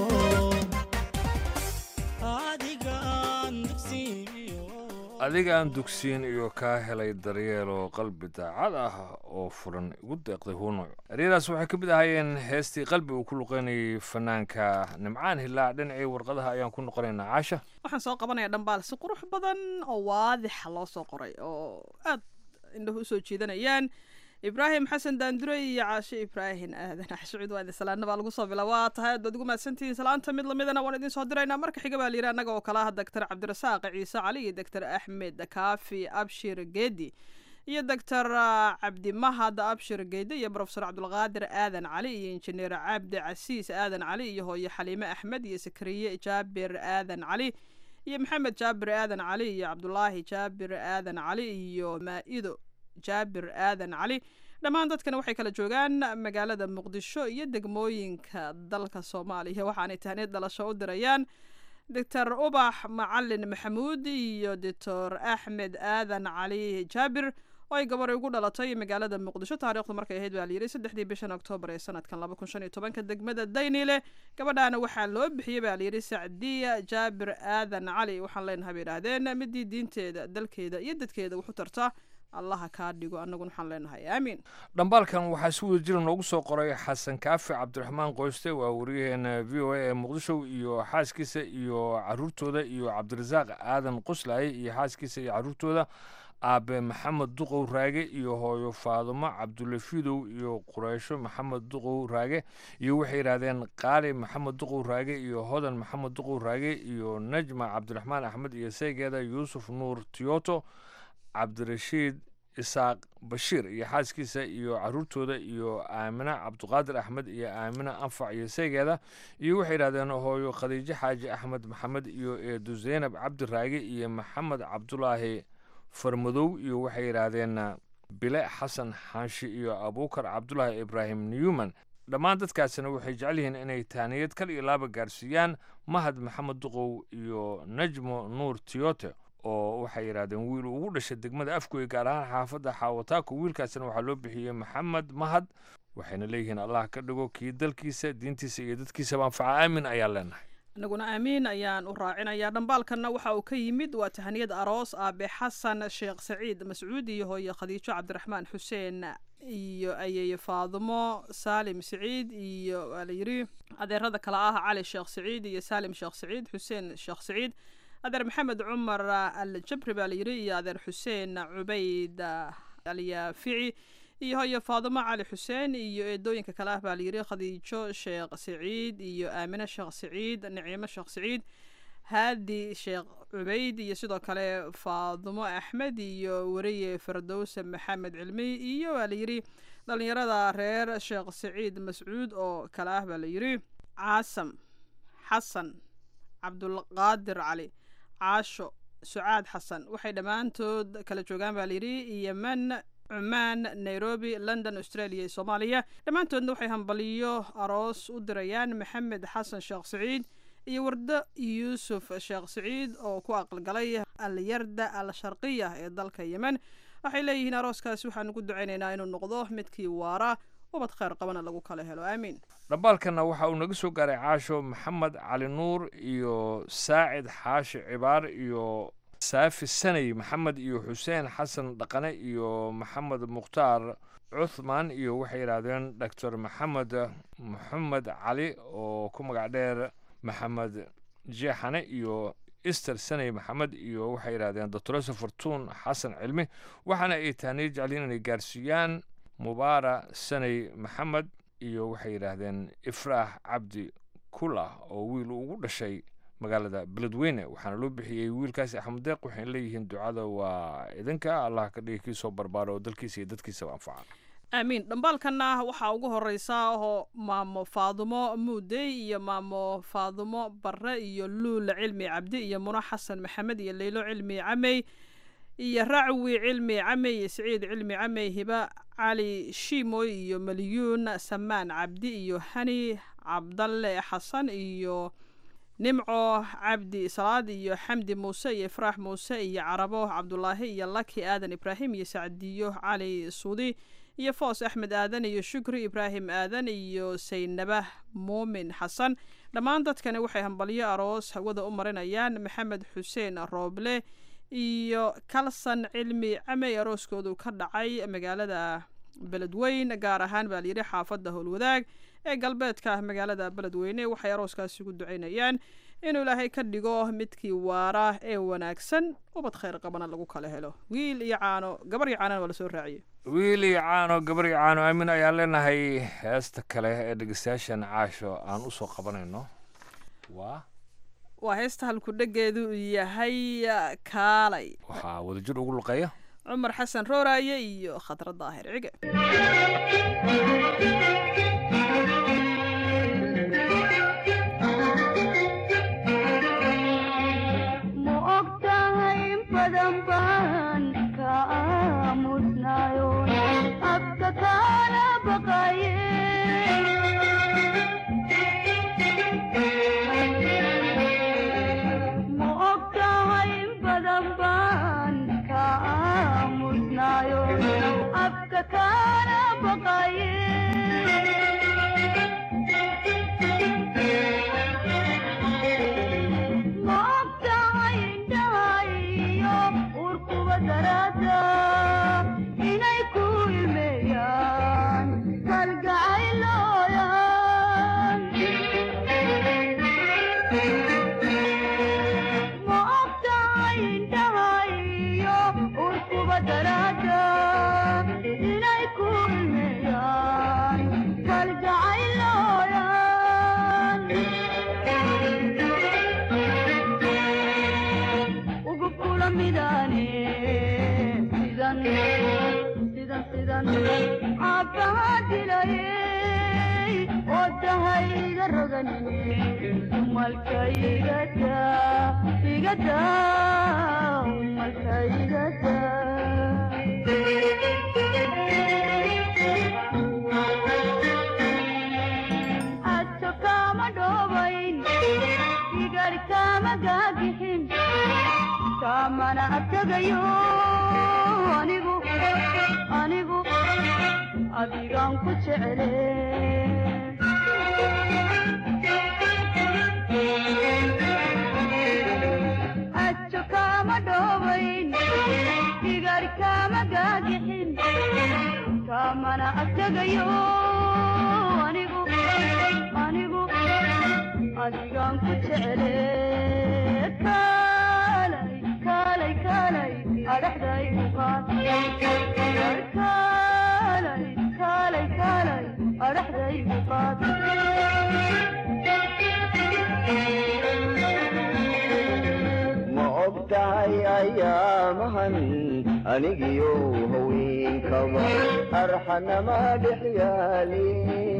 adigaan dugsiimiyo adigaan dugsiin iyo kaa helay daryeelo qalbi daacad ah oo furan igu deeqday huuno eryadaas waxay ka mid ahaayeen heestii qalbi uu ku luqeynayay fanaanka nimcaan hilaac dhinacii warqadaha ayaan ku noqonaynaa caasha waxaan soo qabanaya dhambaal si qurux badan oo waadixa loo soo qoray oo aad indhahu usoo jeedanayaan ibraahim xasan daandure iyo caashe ibraahim aadan axshucud waa idin salaana baa lagu soo bila waa tahay aad baad ugu mahadsantihiin salaanta mid lamidana waan idin soo diraynaa marka xiga baa layidhi annaga oo kale ah doctor cabdirasaaq ciise cali iyo doctor axmed kaafi abshir geedi iyo doctor cabdimahad abshir geedi iyo profesor cabdulqaadir aadan cali iyo injineer cabdi casiis aadan cali iyo hooye xaliime axmed iyo sakariye jaabir aadan cali iyo maxamed jaabir aadan cali iyo cabdulaahi jaabir aadan cali iyo maa'ido jaabir aadan cali dhammaan dadkana waxay kala joogaan magaalada muqdisho iyo degmooyinka dalka soomaaliya waxaanay tahniid dhalasho u dirayaan doctor ubax macalin maxamuud iyo doctor axmed aadan cali jaabir oo ay gabar ugu dhalatay magaalada muqdisho taariikhdu markay ahayd baa layidhi saddexdii bishan oktoobar ee sanadkan laba kun shan iyo tobanka degmada daynile gabadhaana waxaa loo bixiyey baa layidhi sacdiya jaabir aadan cali waxaan leenahay bay idhaahdeen midii diinteeda dalkeeda iyo dadkeeda wuxu tarta allaha kaa dhigo annaguna waxaan leenahay aamiin dhambaalkan waxaa si wada jira noogu soo qoray xasan kaafi cabdiraxmaan qoyste waa wariyaheena v o a ee muqdisho iyo xaaskiisa iyo caruurtooda iyo cabdirasaaq aadan quslaaye iyo xaaskiisa iyo caruurtooda aabe maxamed duqow raage iyo hooyo faadumo cabdulle fidow iyo qureysho maxamed duqow raage iyo waxay yidhaahdeen qaali maxamed duqow raage iyo hodan maxamed duqow raage iyo najma cabdiraxmaan axmed iyo seegeeda yuusuf nuur tiyoto cabdirashiid isaaq bashiir iyo xaaskiisa iyo caruurtooda iyo aamina cabduqaadir axmed iyo aamina anfac iyo seegeeda iyo waxay yidhahdeen hooyo khadiijo xaaji axmed maxamed iyo eedu zaynab cabdiraage iyo maxamed cabdulaahi farmadow iyo waxay yidhaahdeen bile xasan xaashi iyo abuukar cabdulaahi ibraahim newman dhammaan dadkaasina waxay jecel yihiin inay taaniyad kal iyo laaba gaarsiiyaan mahad maxamed duqow iyo najmo nuur tiyote oo waxay yidhaahdeen wiil ugu dhashay degmada afgoy gaar ahaan xaafadda xaawataako wiilkaasina waxaa loo bixiyey maxamed mahad waxayna leeyihiin allah ka dhigo kii dalkiisa diintiisa iyo dadkiisaba anfaca aamin ayaan leenahay annaguna aamiin ayaan u raacinayaa dhambaalkanna waxa uu ka yimid waa tahaniyad aroos aabe xasan sheekh saciid mascuud iyo hooye khadiijo cabdiraxmaan xuseen iyo ayeeye faadumo saalim saciid iyo waa la yidhi adeerada kale ah cali sheekh saciid iyo saalim sheekh saciid xuseen sheekh saciid adeer maxamed cumar aljabri baa layidhi iyo adeer xuseen cubayd alyaafici iyo hooye faadumo cali xuseen iyo eedooyinka kale ah baa layidhi khadiijo sheekh saciid iyo aamine sheekh saciid naciimo sheekh saciid haadi sheekh cubayd iyo sidoo kale faadumo axmed iyo weriye fardowse maxamed cilmi iyo waa layidhi dhallinyarada reer sheekh saciid mascuud oo kale ah baa layidhi caasam xasan cabdulqaadir cali caasho sucaad xasan waxay dhammaantood kala joogaan baa layidhi yemen cumaan nairobi london australia iyo soomaaliya dhammaantoodna waxay hambaliyo aroos u dirayaan maxamed xasan sheekh saciid iyo wardo yuusuf sheekh saciid oo ku aqalgalay alyarda al sharqiya ee dalka yemen waxay leeyihiin arooskaasi waxaan ugu ducaynaynaa inuu noqdo midkii waara ubad khayr qabana lagu kala helo aamiin dhambaalkana waxa uu naga soo gaaray caasho maxamed cali nuur iyo saacid xaashi cibaar iyo saafi sanay maxamed iyo xuseen xasan dhaqane iyo maxamed mukhtaar cuthmaan iyo waxay yidhaahdeen doctor maxamed maxamed cali oo ku magac dheer maxamed jeexane iyo ister sanay maxamed iyo waxay yidhahdeen doctoresa fortuun xasan cilmi waxaana ay taaniyo jecliin inay gaarsiiyaan mubaara sanay maxamed iyo waxay yidhaahdeen ifraax cabdi kulah oo wiil ugu dhashay magaalada beledweyne waxaana loo bixiyey wiilkaasi axmed deeq waxayna leeyihiin ducada waa idinka allah ka dhigi kii soo barbaaro oo dalkiisa iyo dadkiisaba anfaca aamiin dhambaalkanna waxaa ugu horeysa oo maamo faadumo muudey iyo maamo faadumo barre iyo luula cilmi cabdi iyo muno xasan maxamed iyo leylo cilmi camey iyo racwi cilmi camey iyo siciid cilmi camey hiba cali shiimoy iyo malyuun samaan cabdi iyo hani cabdalle xasan iyo nimco cabdi salaad iyo xamdi muuse iyo ifraax muuse iyo carabo cabdulaahi iyo laki aadan ibraahim iyo sacdiyo cali suudi iyo foos axmed aadan iyo shukri ibraahim aadan iyo saynabah muumin xasan dhammaan dadkani waxay hambalyo aroos hawada u marinayaan maxamed xuseen rooble iyo kalsan cilmi camey arooskoodu ka dhacay magaalada beledweyn gaar ahaan baa layidhi xaafadda howlwadaag ee galbeedka magaalada beledweyne waxay arooskaasi ugu ducaynayaan inuu ilaahay ka dhigo midkii waara ee wanaagsan ubad khayr qabana lagu kala helo wiil iyo caano gabar iyo caanana waa lasoo raaciyey wiil iyo caano gabar iyo caano aamin ayaan leenahay heesta kale ee dhegeystayaashan caasho aan usoo qabanayno waa waa heesta halkudhegeedu yahay kaalay waxaa wadajir ugu luqeeya cumar xasan rooraaye iyo khadra daahir cige anigiyo haweenkaba arxanama dhexyaali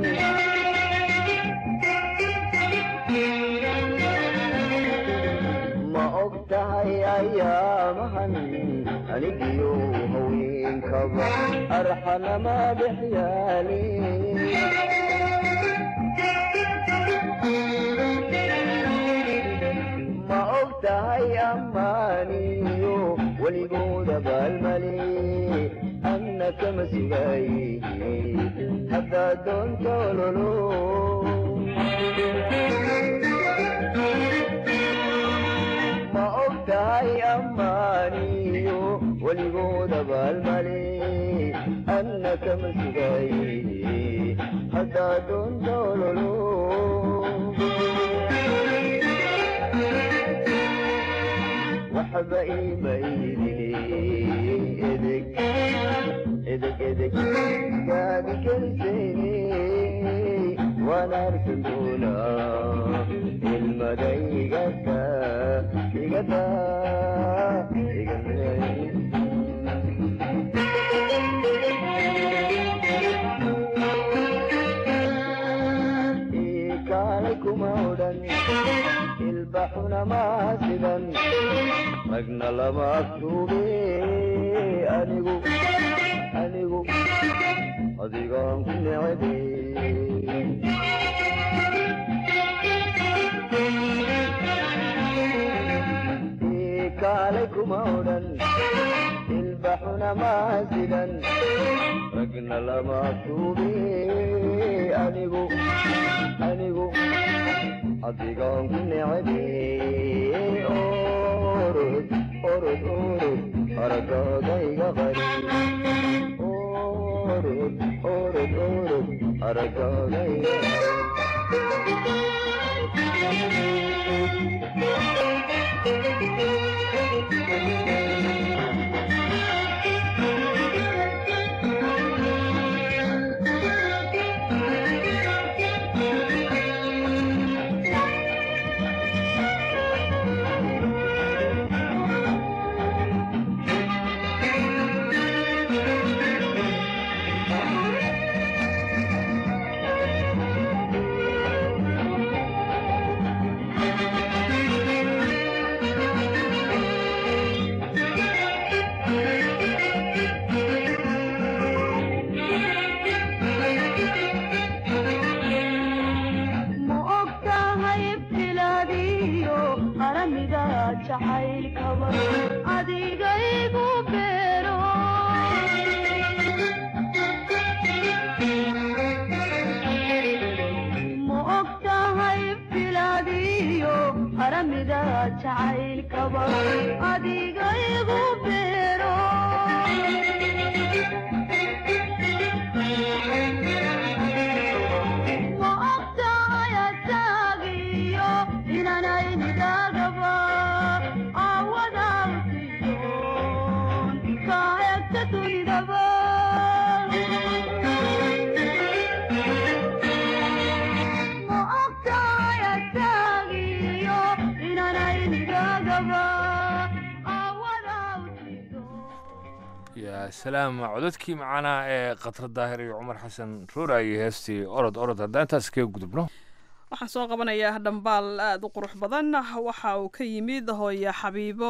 ma og tahay ayaamahan anigiyo haweenkaba arxanama dhexyaali ma og tahay ammaaniyo weligooda baalmali annaka masugayihi haddaa doonta ololo ma og tahay ammaaniyo weligooda baalmali annaka masugayihi haddaa doonta ololo waxba iimaydini edeg edeg edeg gaagi kelisayni waan arkan doonaa ilmadayga ilbaxuna maasidan ragna lama aftuube anigu anigu adigaan ku necebe kaalay kuma odhan ilbaxuna maasidan ragna lama aftuube anigu anigu adigaan ku necebe orod orod orod aragooda iga qari orod orod orod aragooda iga salaam codadkii macaanaa ee qatar daahir iyo cumar xasan ruuraayo heestii orod orod haddaan intaas kaga gudubno waxaan soo qabanayaa dhambaal aada u qurux badan waxa uu ka yimid hooyo xabiibo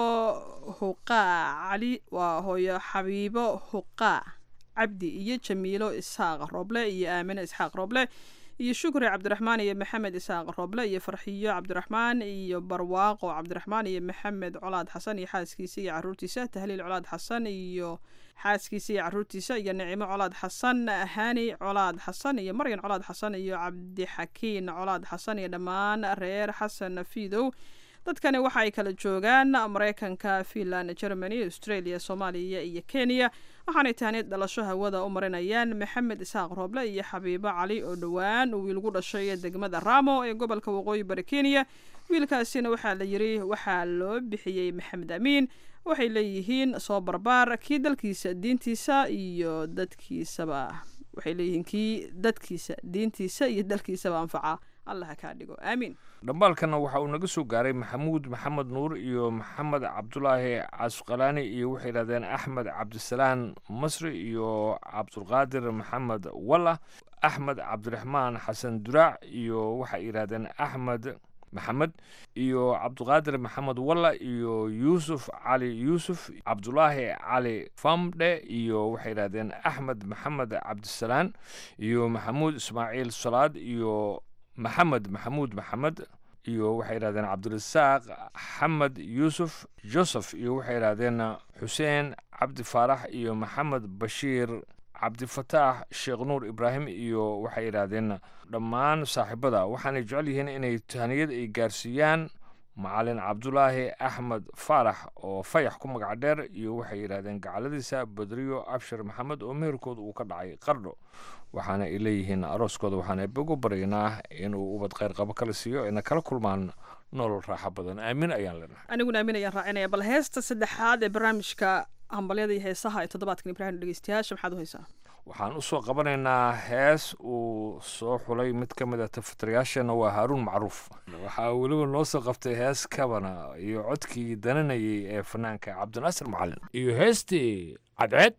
huqaa cali waa hooyo xabiibo huqaa cabdi iyo jamiilo isxaaq rooble iyo aamine isxaaq rooble iyo shukri cabdiraxmaan iyo maxamed isaaq rooble iyo farxiyo cabdiraxmaan iyo barwaaqo cabdiraxmaan iyo maxamed colaad xasan iyo xaaskiisa iyo caruurtiisa tahliil colaad xasan iyo xaaskiisa iyo caruurtiisa iyo nicimo colaad xasan hani colaad xasan iyo maryan colaad xasan iyo cabdixakiin colaad xasan iyo dhammaan reer xasan fiidow dadkani waxa ay kala joogaan maraykanka finland germany australia soomaaliya iyo kenya waxaanay tahneed dhalasho hawada u marinayaan maxamed isaaq rooble iyo xabiibo cali oo dhowaan uu wiilgu dhashay degmada ramo ee gobolka waqooyi bari kenya wiilkaasina waxaa la yiri waxaa loo bixiyey maxamed amiin waxay leeyihiin soo barbaar kii dalkiisa diintiisa iyo dadkiisaba waxay leeyihiin kii dadkiisa diintiisa iyo dalkiisaba anfaca allah kaa dhigo aamiin dhambaalkana waxa uu naga soo gaaray maxamuud maxamed nuur iyo maxamed cabdulaahi casqalaani iyo waxay yidhahdeen axmed cabdisalaan masri iyo cabdulqaadir maxamed walla axmed cabdiraxmaan xasan duraac iyo waxay yidhahdeen axmed maxamed iyo cabdulqaadir maxamed walla iyo yuusuf cali yuusuf cabdulaahi cali famdhe iyo waxay yidhahdeen axmed maxamed cabdisalaan iyo maxamuud ismaaciil salaad iyo maxamed maxamuud maxamed iyo waxay yidhahdeen cabdirasaaq xamed yuusuf joseph iyo waxay yidhahdeen xuseen cabdi faarax iyo maxamed bashiir cabdifataax sheekh nuur ibraahim iyo waxay yidhaahdeen dhammaan saaxiibada waxaanay jecel yihiin inay tahaniyad ay gaarsiiyaan macalin cabdulaahi axmed faarax oo fayax ku magac dheer iyo waxay yidhahdeen gacaladiisa badriyo abshir maxamed oo meherkooda uu ka dhacay qardho waxaana ay leeyihiin arooskooda waxaana eebbe ugu baryaynaa inuu ubad kheyr qabo kala siiyo ayna kala kulmaan nolol raaxo badan aamin ayaan leenahay aniguna aamin ayaan raacinaya bal heesta saddexaad ee barnaamijka hambalyada iyo heesaha ee toddobaadkan ibraahim dhegeystayaasha maxaad u haysaa waxaan u soo qabanaynaa hees uu soo xulay mid ka mid a tafatirayaashana waa haaruun macruuf waxaa weliba noo soo qabtay hees kabana iyo codkii dananayay ee fanaanka cabdinaasir macalin iyo heestii cadceed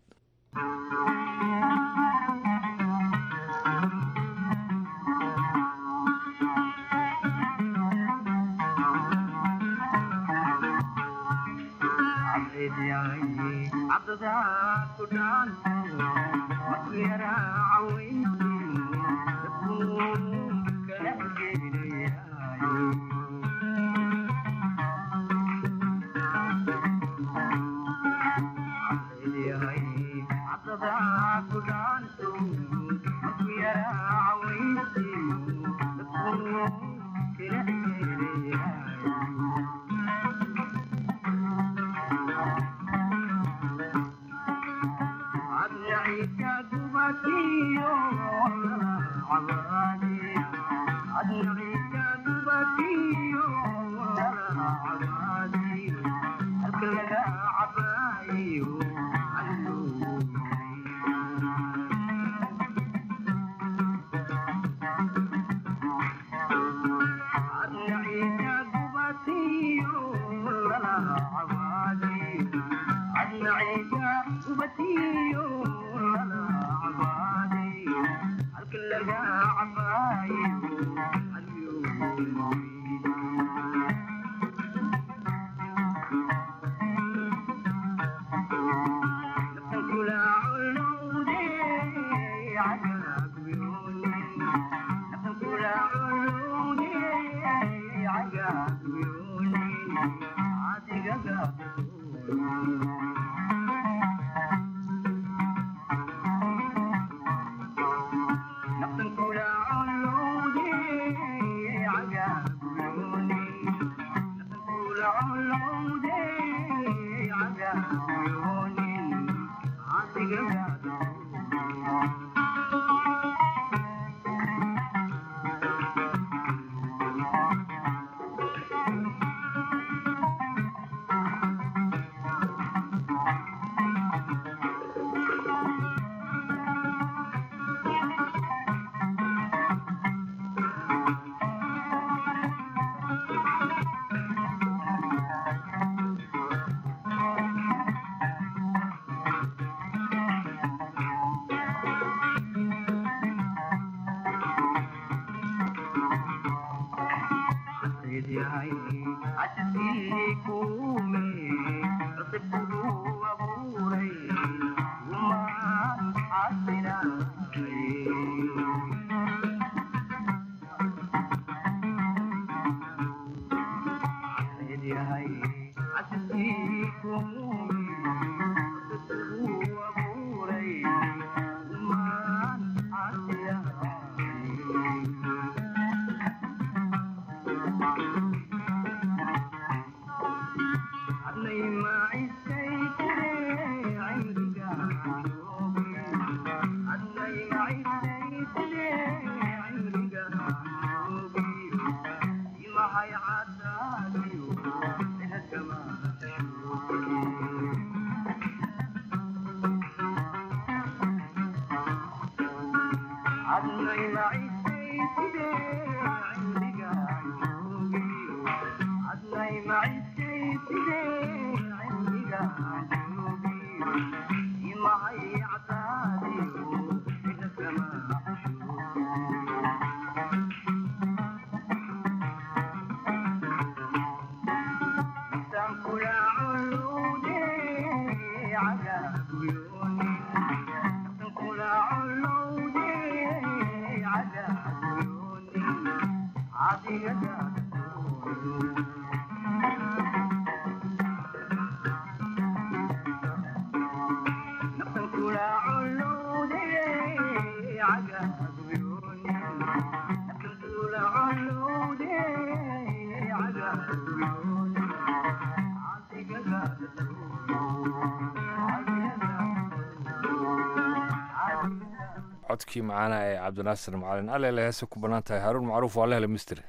codkii macaana ee cabdinaasir macalin alele heese ku bannaan tahay haaruun macruuf waa la helay mister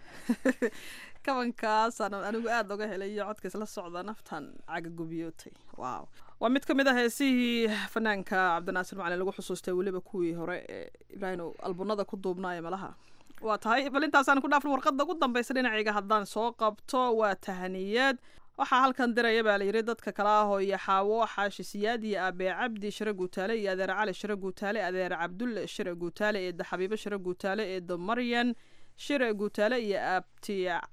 kabankaasaan anigu aada oga helay iyo codka isla socda naftan caga gubiyootay waaw waa mid ka mid ah heesihii fanaanka cabdinaasir macalin lagu xusuustay weliba kuwii hore ee ibraahim albunada ku duubnaaya malaha waa tahay bal intaasaan ku dhaafno warqadda ugu dambaysa dhinacayga haddaan soo qabto waa tahaniyad waxaa halkan diraya baa layidhi dadka kale ah oo iyo xaawo xaashi siyaad iyo aabee cabdi shire guutaale iyo adeer cali shire guutaale adeer cabdulle shire guutaale eedda xabiibo shire guutaale eedda maryan shire guutaale iyo abti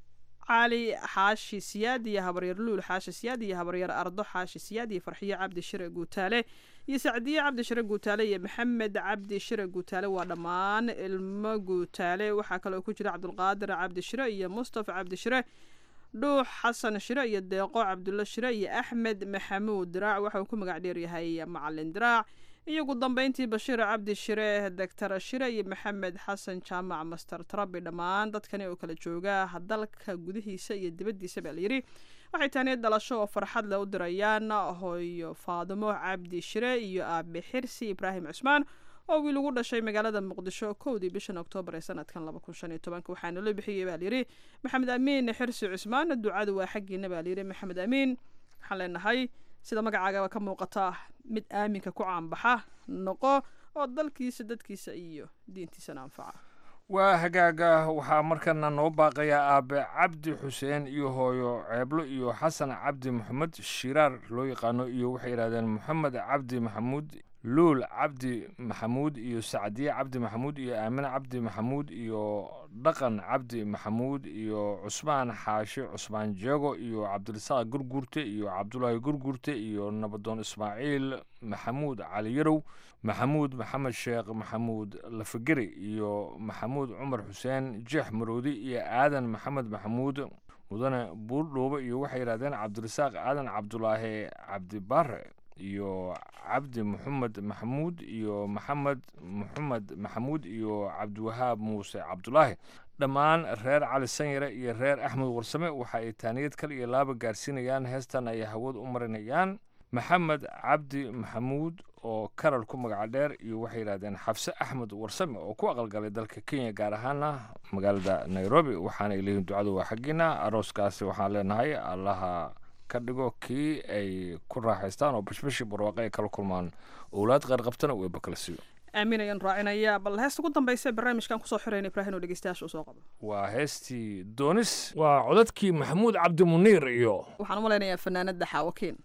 cali xaashi siyaad iyo habaryar luul xaashi siyaad iyo habaryar ardo xaashi siyaad iyo farxiyo cabdi shire guutaale iyo sacdiye cabdi shire guutaale iyo maxamed cabdi shire guutaale waa dhammaan ilmo guutaale waxaa kaloo ku jira cabdulqaadir cabdi shire iyo mustafa cabdi shire dhuux xasan shire iyo deeqo cabdulla shire iyo axmed maxamuud diraac waxa uu ku magac dheeryahay macalin diraac iyo ugu dambeyntii bashiir cabdi shire doctor shire iyo maxamed xasan jaamac master trabi dhammaan dadkani oo kala jooga dalka gudihiisa iyo dibaddiisa baa layidhi waxay taani dhalasho oo farxad leh u dirayaan hooyo faadimo cabdi shire iyo aabe xirsi ibraahim cusmaan oo wiil ugu dhashay magaalada muqdisho kowdii bishan oktoobar ee sanadkan laba kun shan iyo tobanka waxaana loo bixiyey baa layidhi maxamed amiin xirsi cusmaan ducadu waa xaggiina baa layidhi maxamed amiin waxaan leenahay sida magacaagaba ka muuqata mid aaminka ku caanbaxa noqo oo dalkiisa dadkiisa iyo diintiisana anfaca waa hagaaga waxaa markana noo baaqaya aabe cabdi xuseen iyo hooyo ceeblo iyo xasan cabdi maxamed shiraar loo yaqaano iyo waxay yidhahdeen maxamed cabdi maxamuud luul cabdi maxamuud iyo sacdiye cabdi maxamuud iyo aamine cabdi maxamuud iyo dhaqan cabdi maxamuud iyo cusmaan xaashi cusmaan jeego iyo cabdirasaaq gurgurte iyo cabdulaahi gurgurte iyo nabadoon ismaaciil maxamuud cali yarow maxamuud maxamed sheekh maxamuud lafageri iyo maxamuud cumar xuseen jeex maroodi iyo aadan maxamed maxamuud mudane buurdhoobe iyo waxay yidhahdeen cabdirasaaq aadan cabdulaahi cabdibaare iyo cabdi maxamed maxamuud iyo maxamed maxamed maxamuud iyo cabdiwahaab muuse cabdulaahi dhammaan reer cali sanyare iyo reer axmed warsame waxa ay taaniyad kale iyo laaba gaarsiinayaan heestan ay hawad u marinayaan maxamed cabdi maxamuud oo karal ku magaca dheer iyo waxay yidhahdeen xabse axmed warsame oo ku aqalgalay dalka kenya gaar ahaana magaalada nairobi waxaanay leeyihin ducadu waa xaggiina arooskaasi waxaan leenahay allaha ka dhigo kii ay ku raaxaystaan oo bashbashii barwaaqe ay kala kulmaan owlaad qeyr qabtana uu eebba kala siiyo aamin ayaan raacinaya bal heesta ugu dambaysa barnaamijkan kusoo xirayna ibraahim oo dhegeystayaasha usoo qabo waa heestii doonis waa codadkii maxamuud cabdi muniir iyo waxaan u malaynayaa fanaanada xaawakiin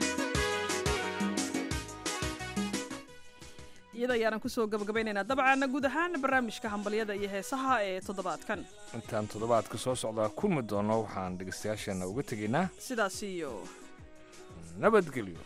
iyada ayaanan kusoo gabagabaynaynaa dabcan guud ahaan barnaamijka hambalyada iyo heesaha ee toddobaadkan intaan toddobaadka soo socdaa kulmi doono waxaan dhegeystayaasheena uga tegaynaa sidaas iyo nabadgelyo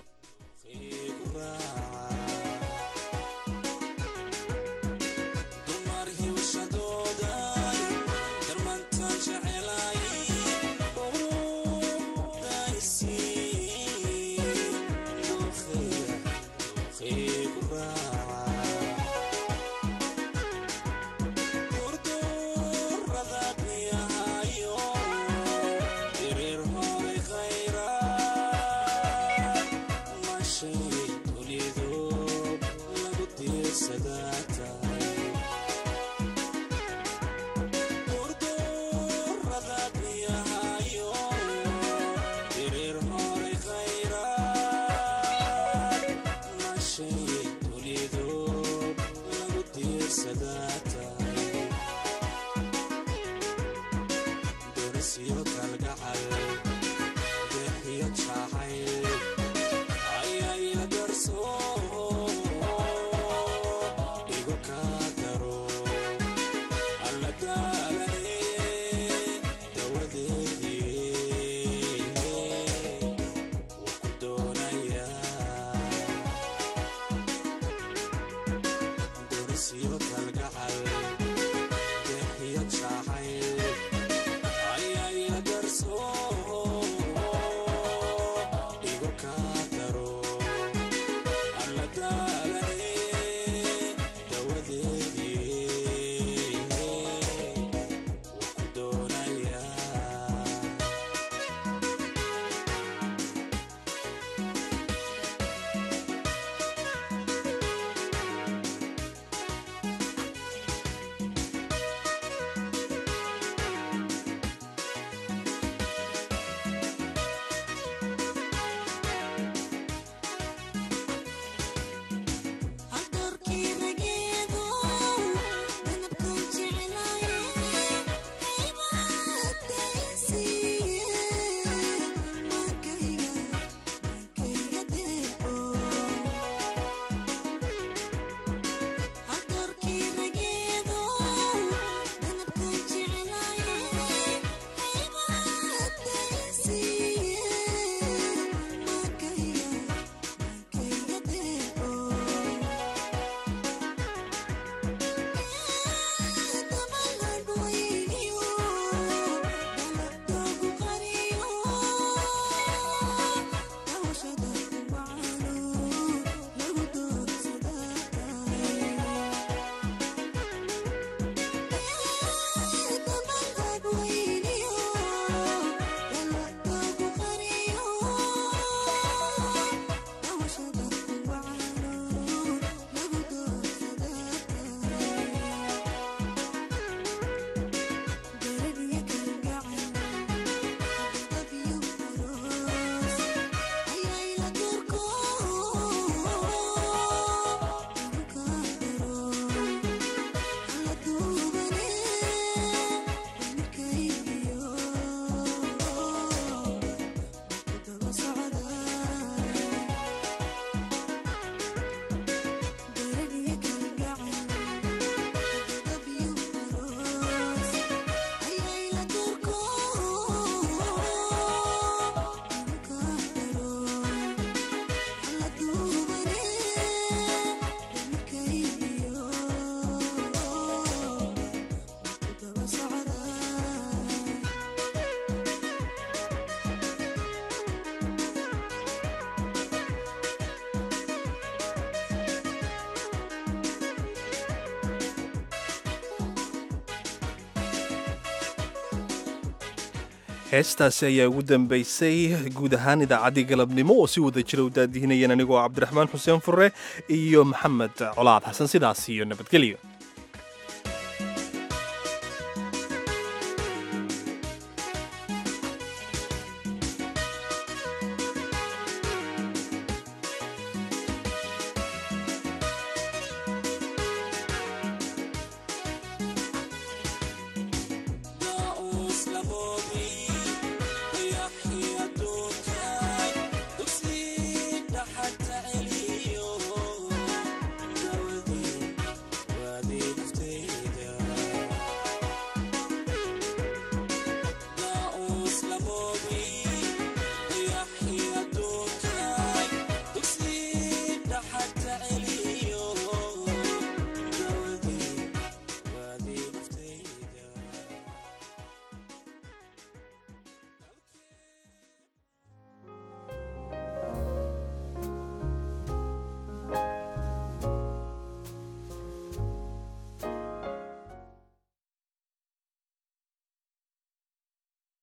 heestaasi ayaa ugu dambaysay guud ahaan idaacaddii galabnimo oo si wada jira u daadihinayeen anigoo cabdiraxmaan xuseen furre iyo maxamed colaad xasan sidaas iyo nabadgelyo.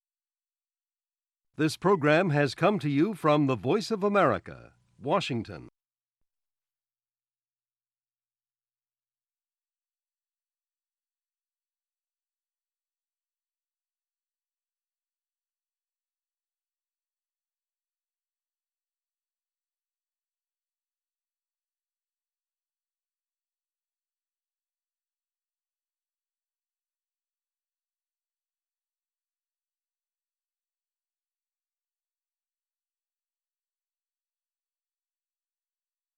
This program has come to you from the Voice of America, Washington.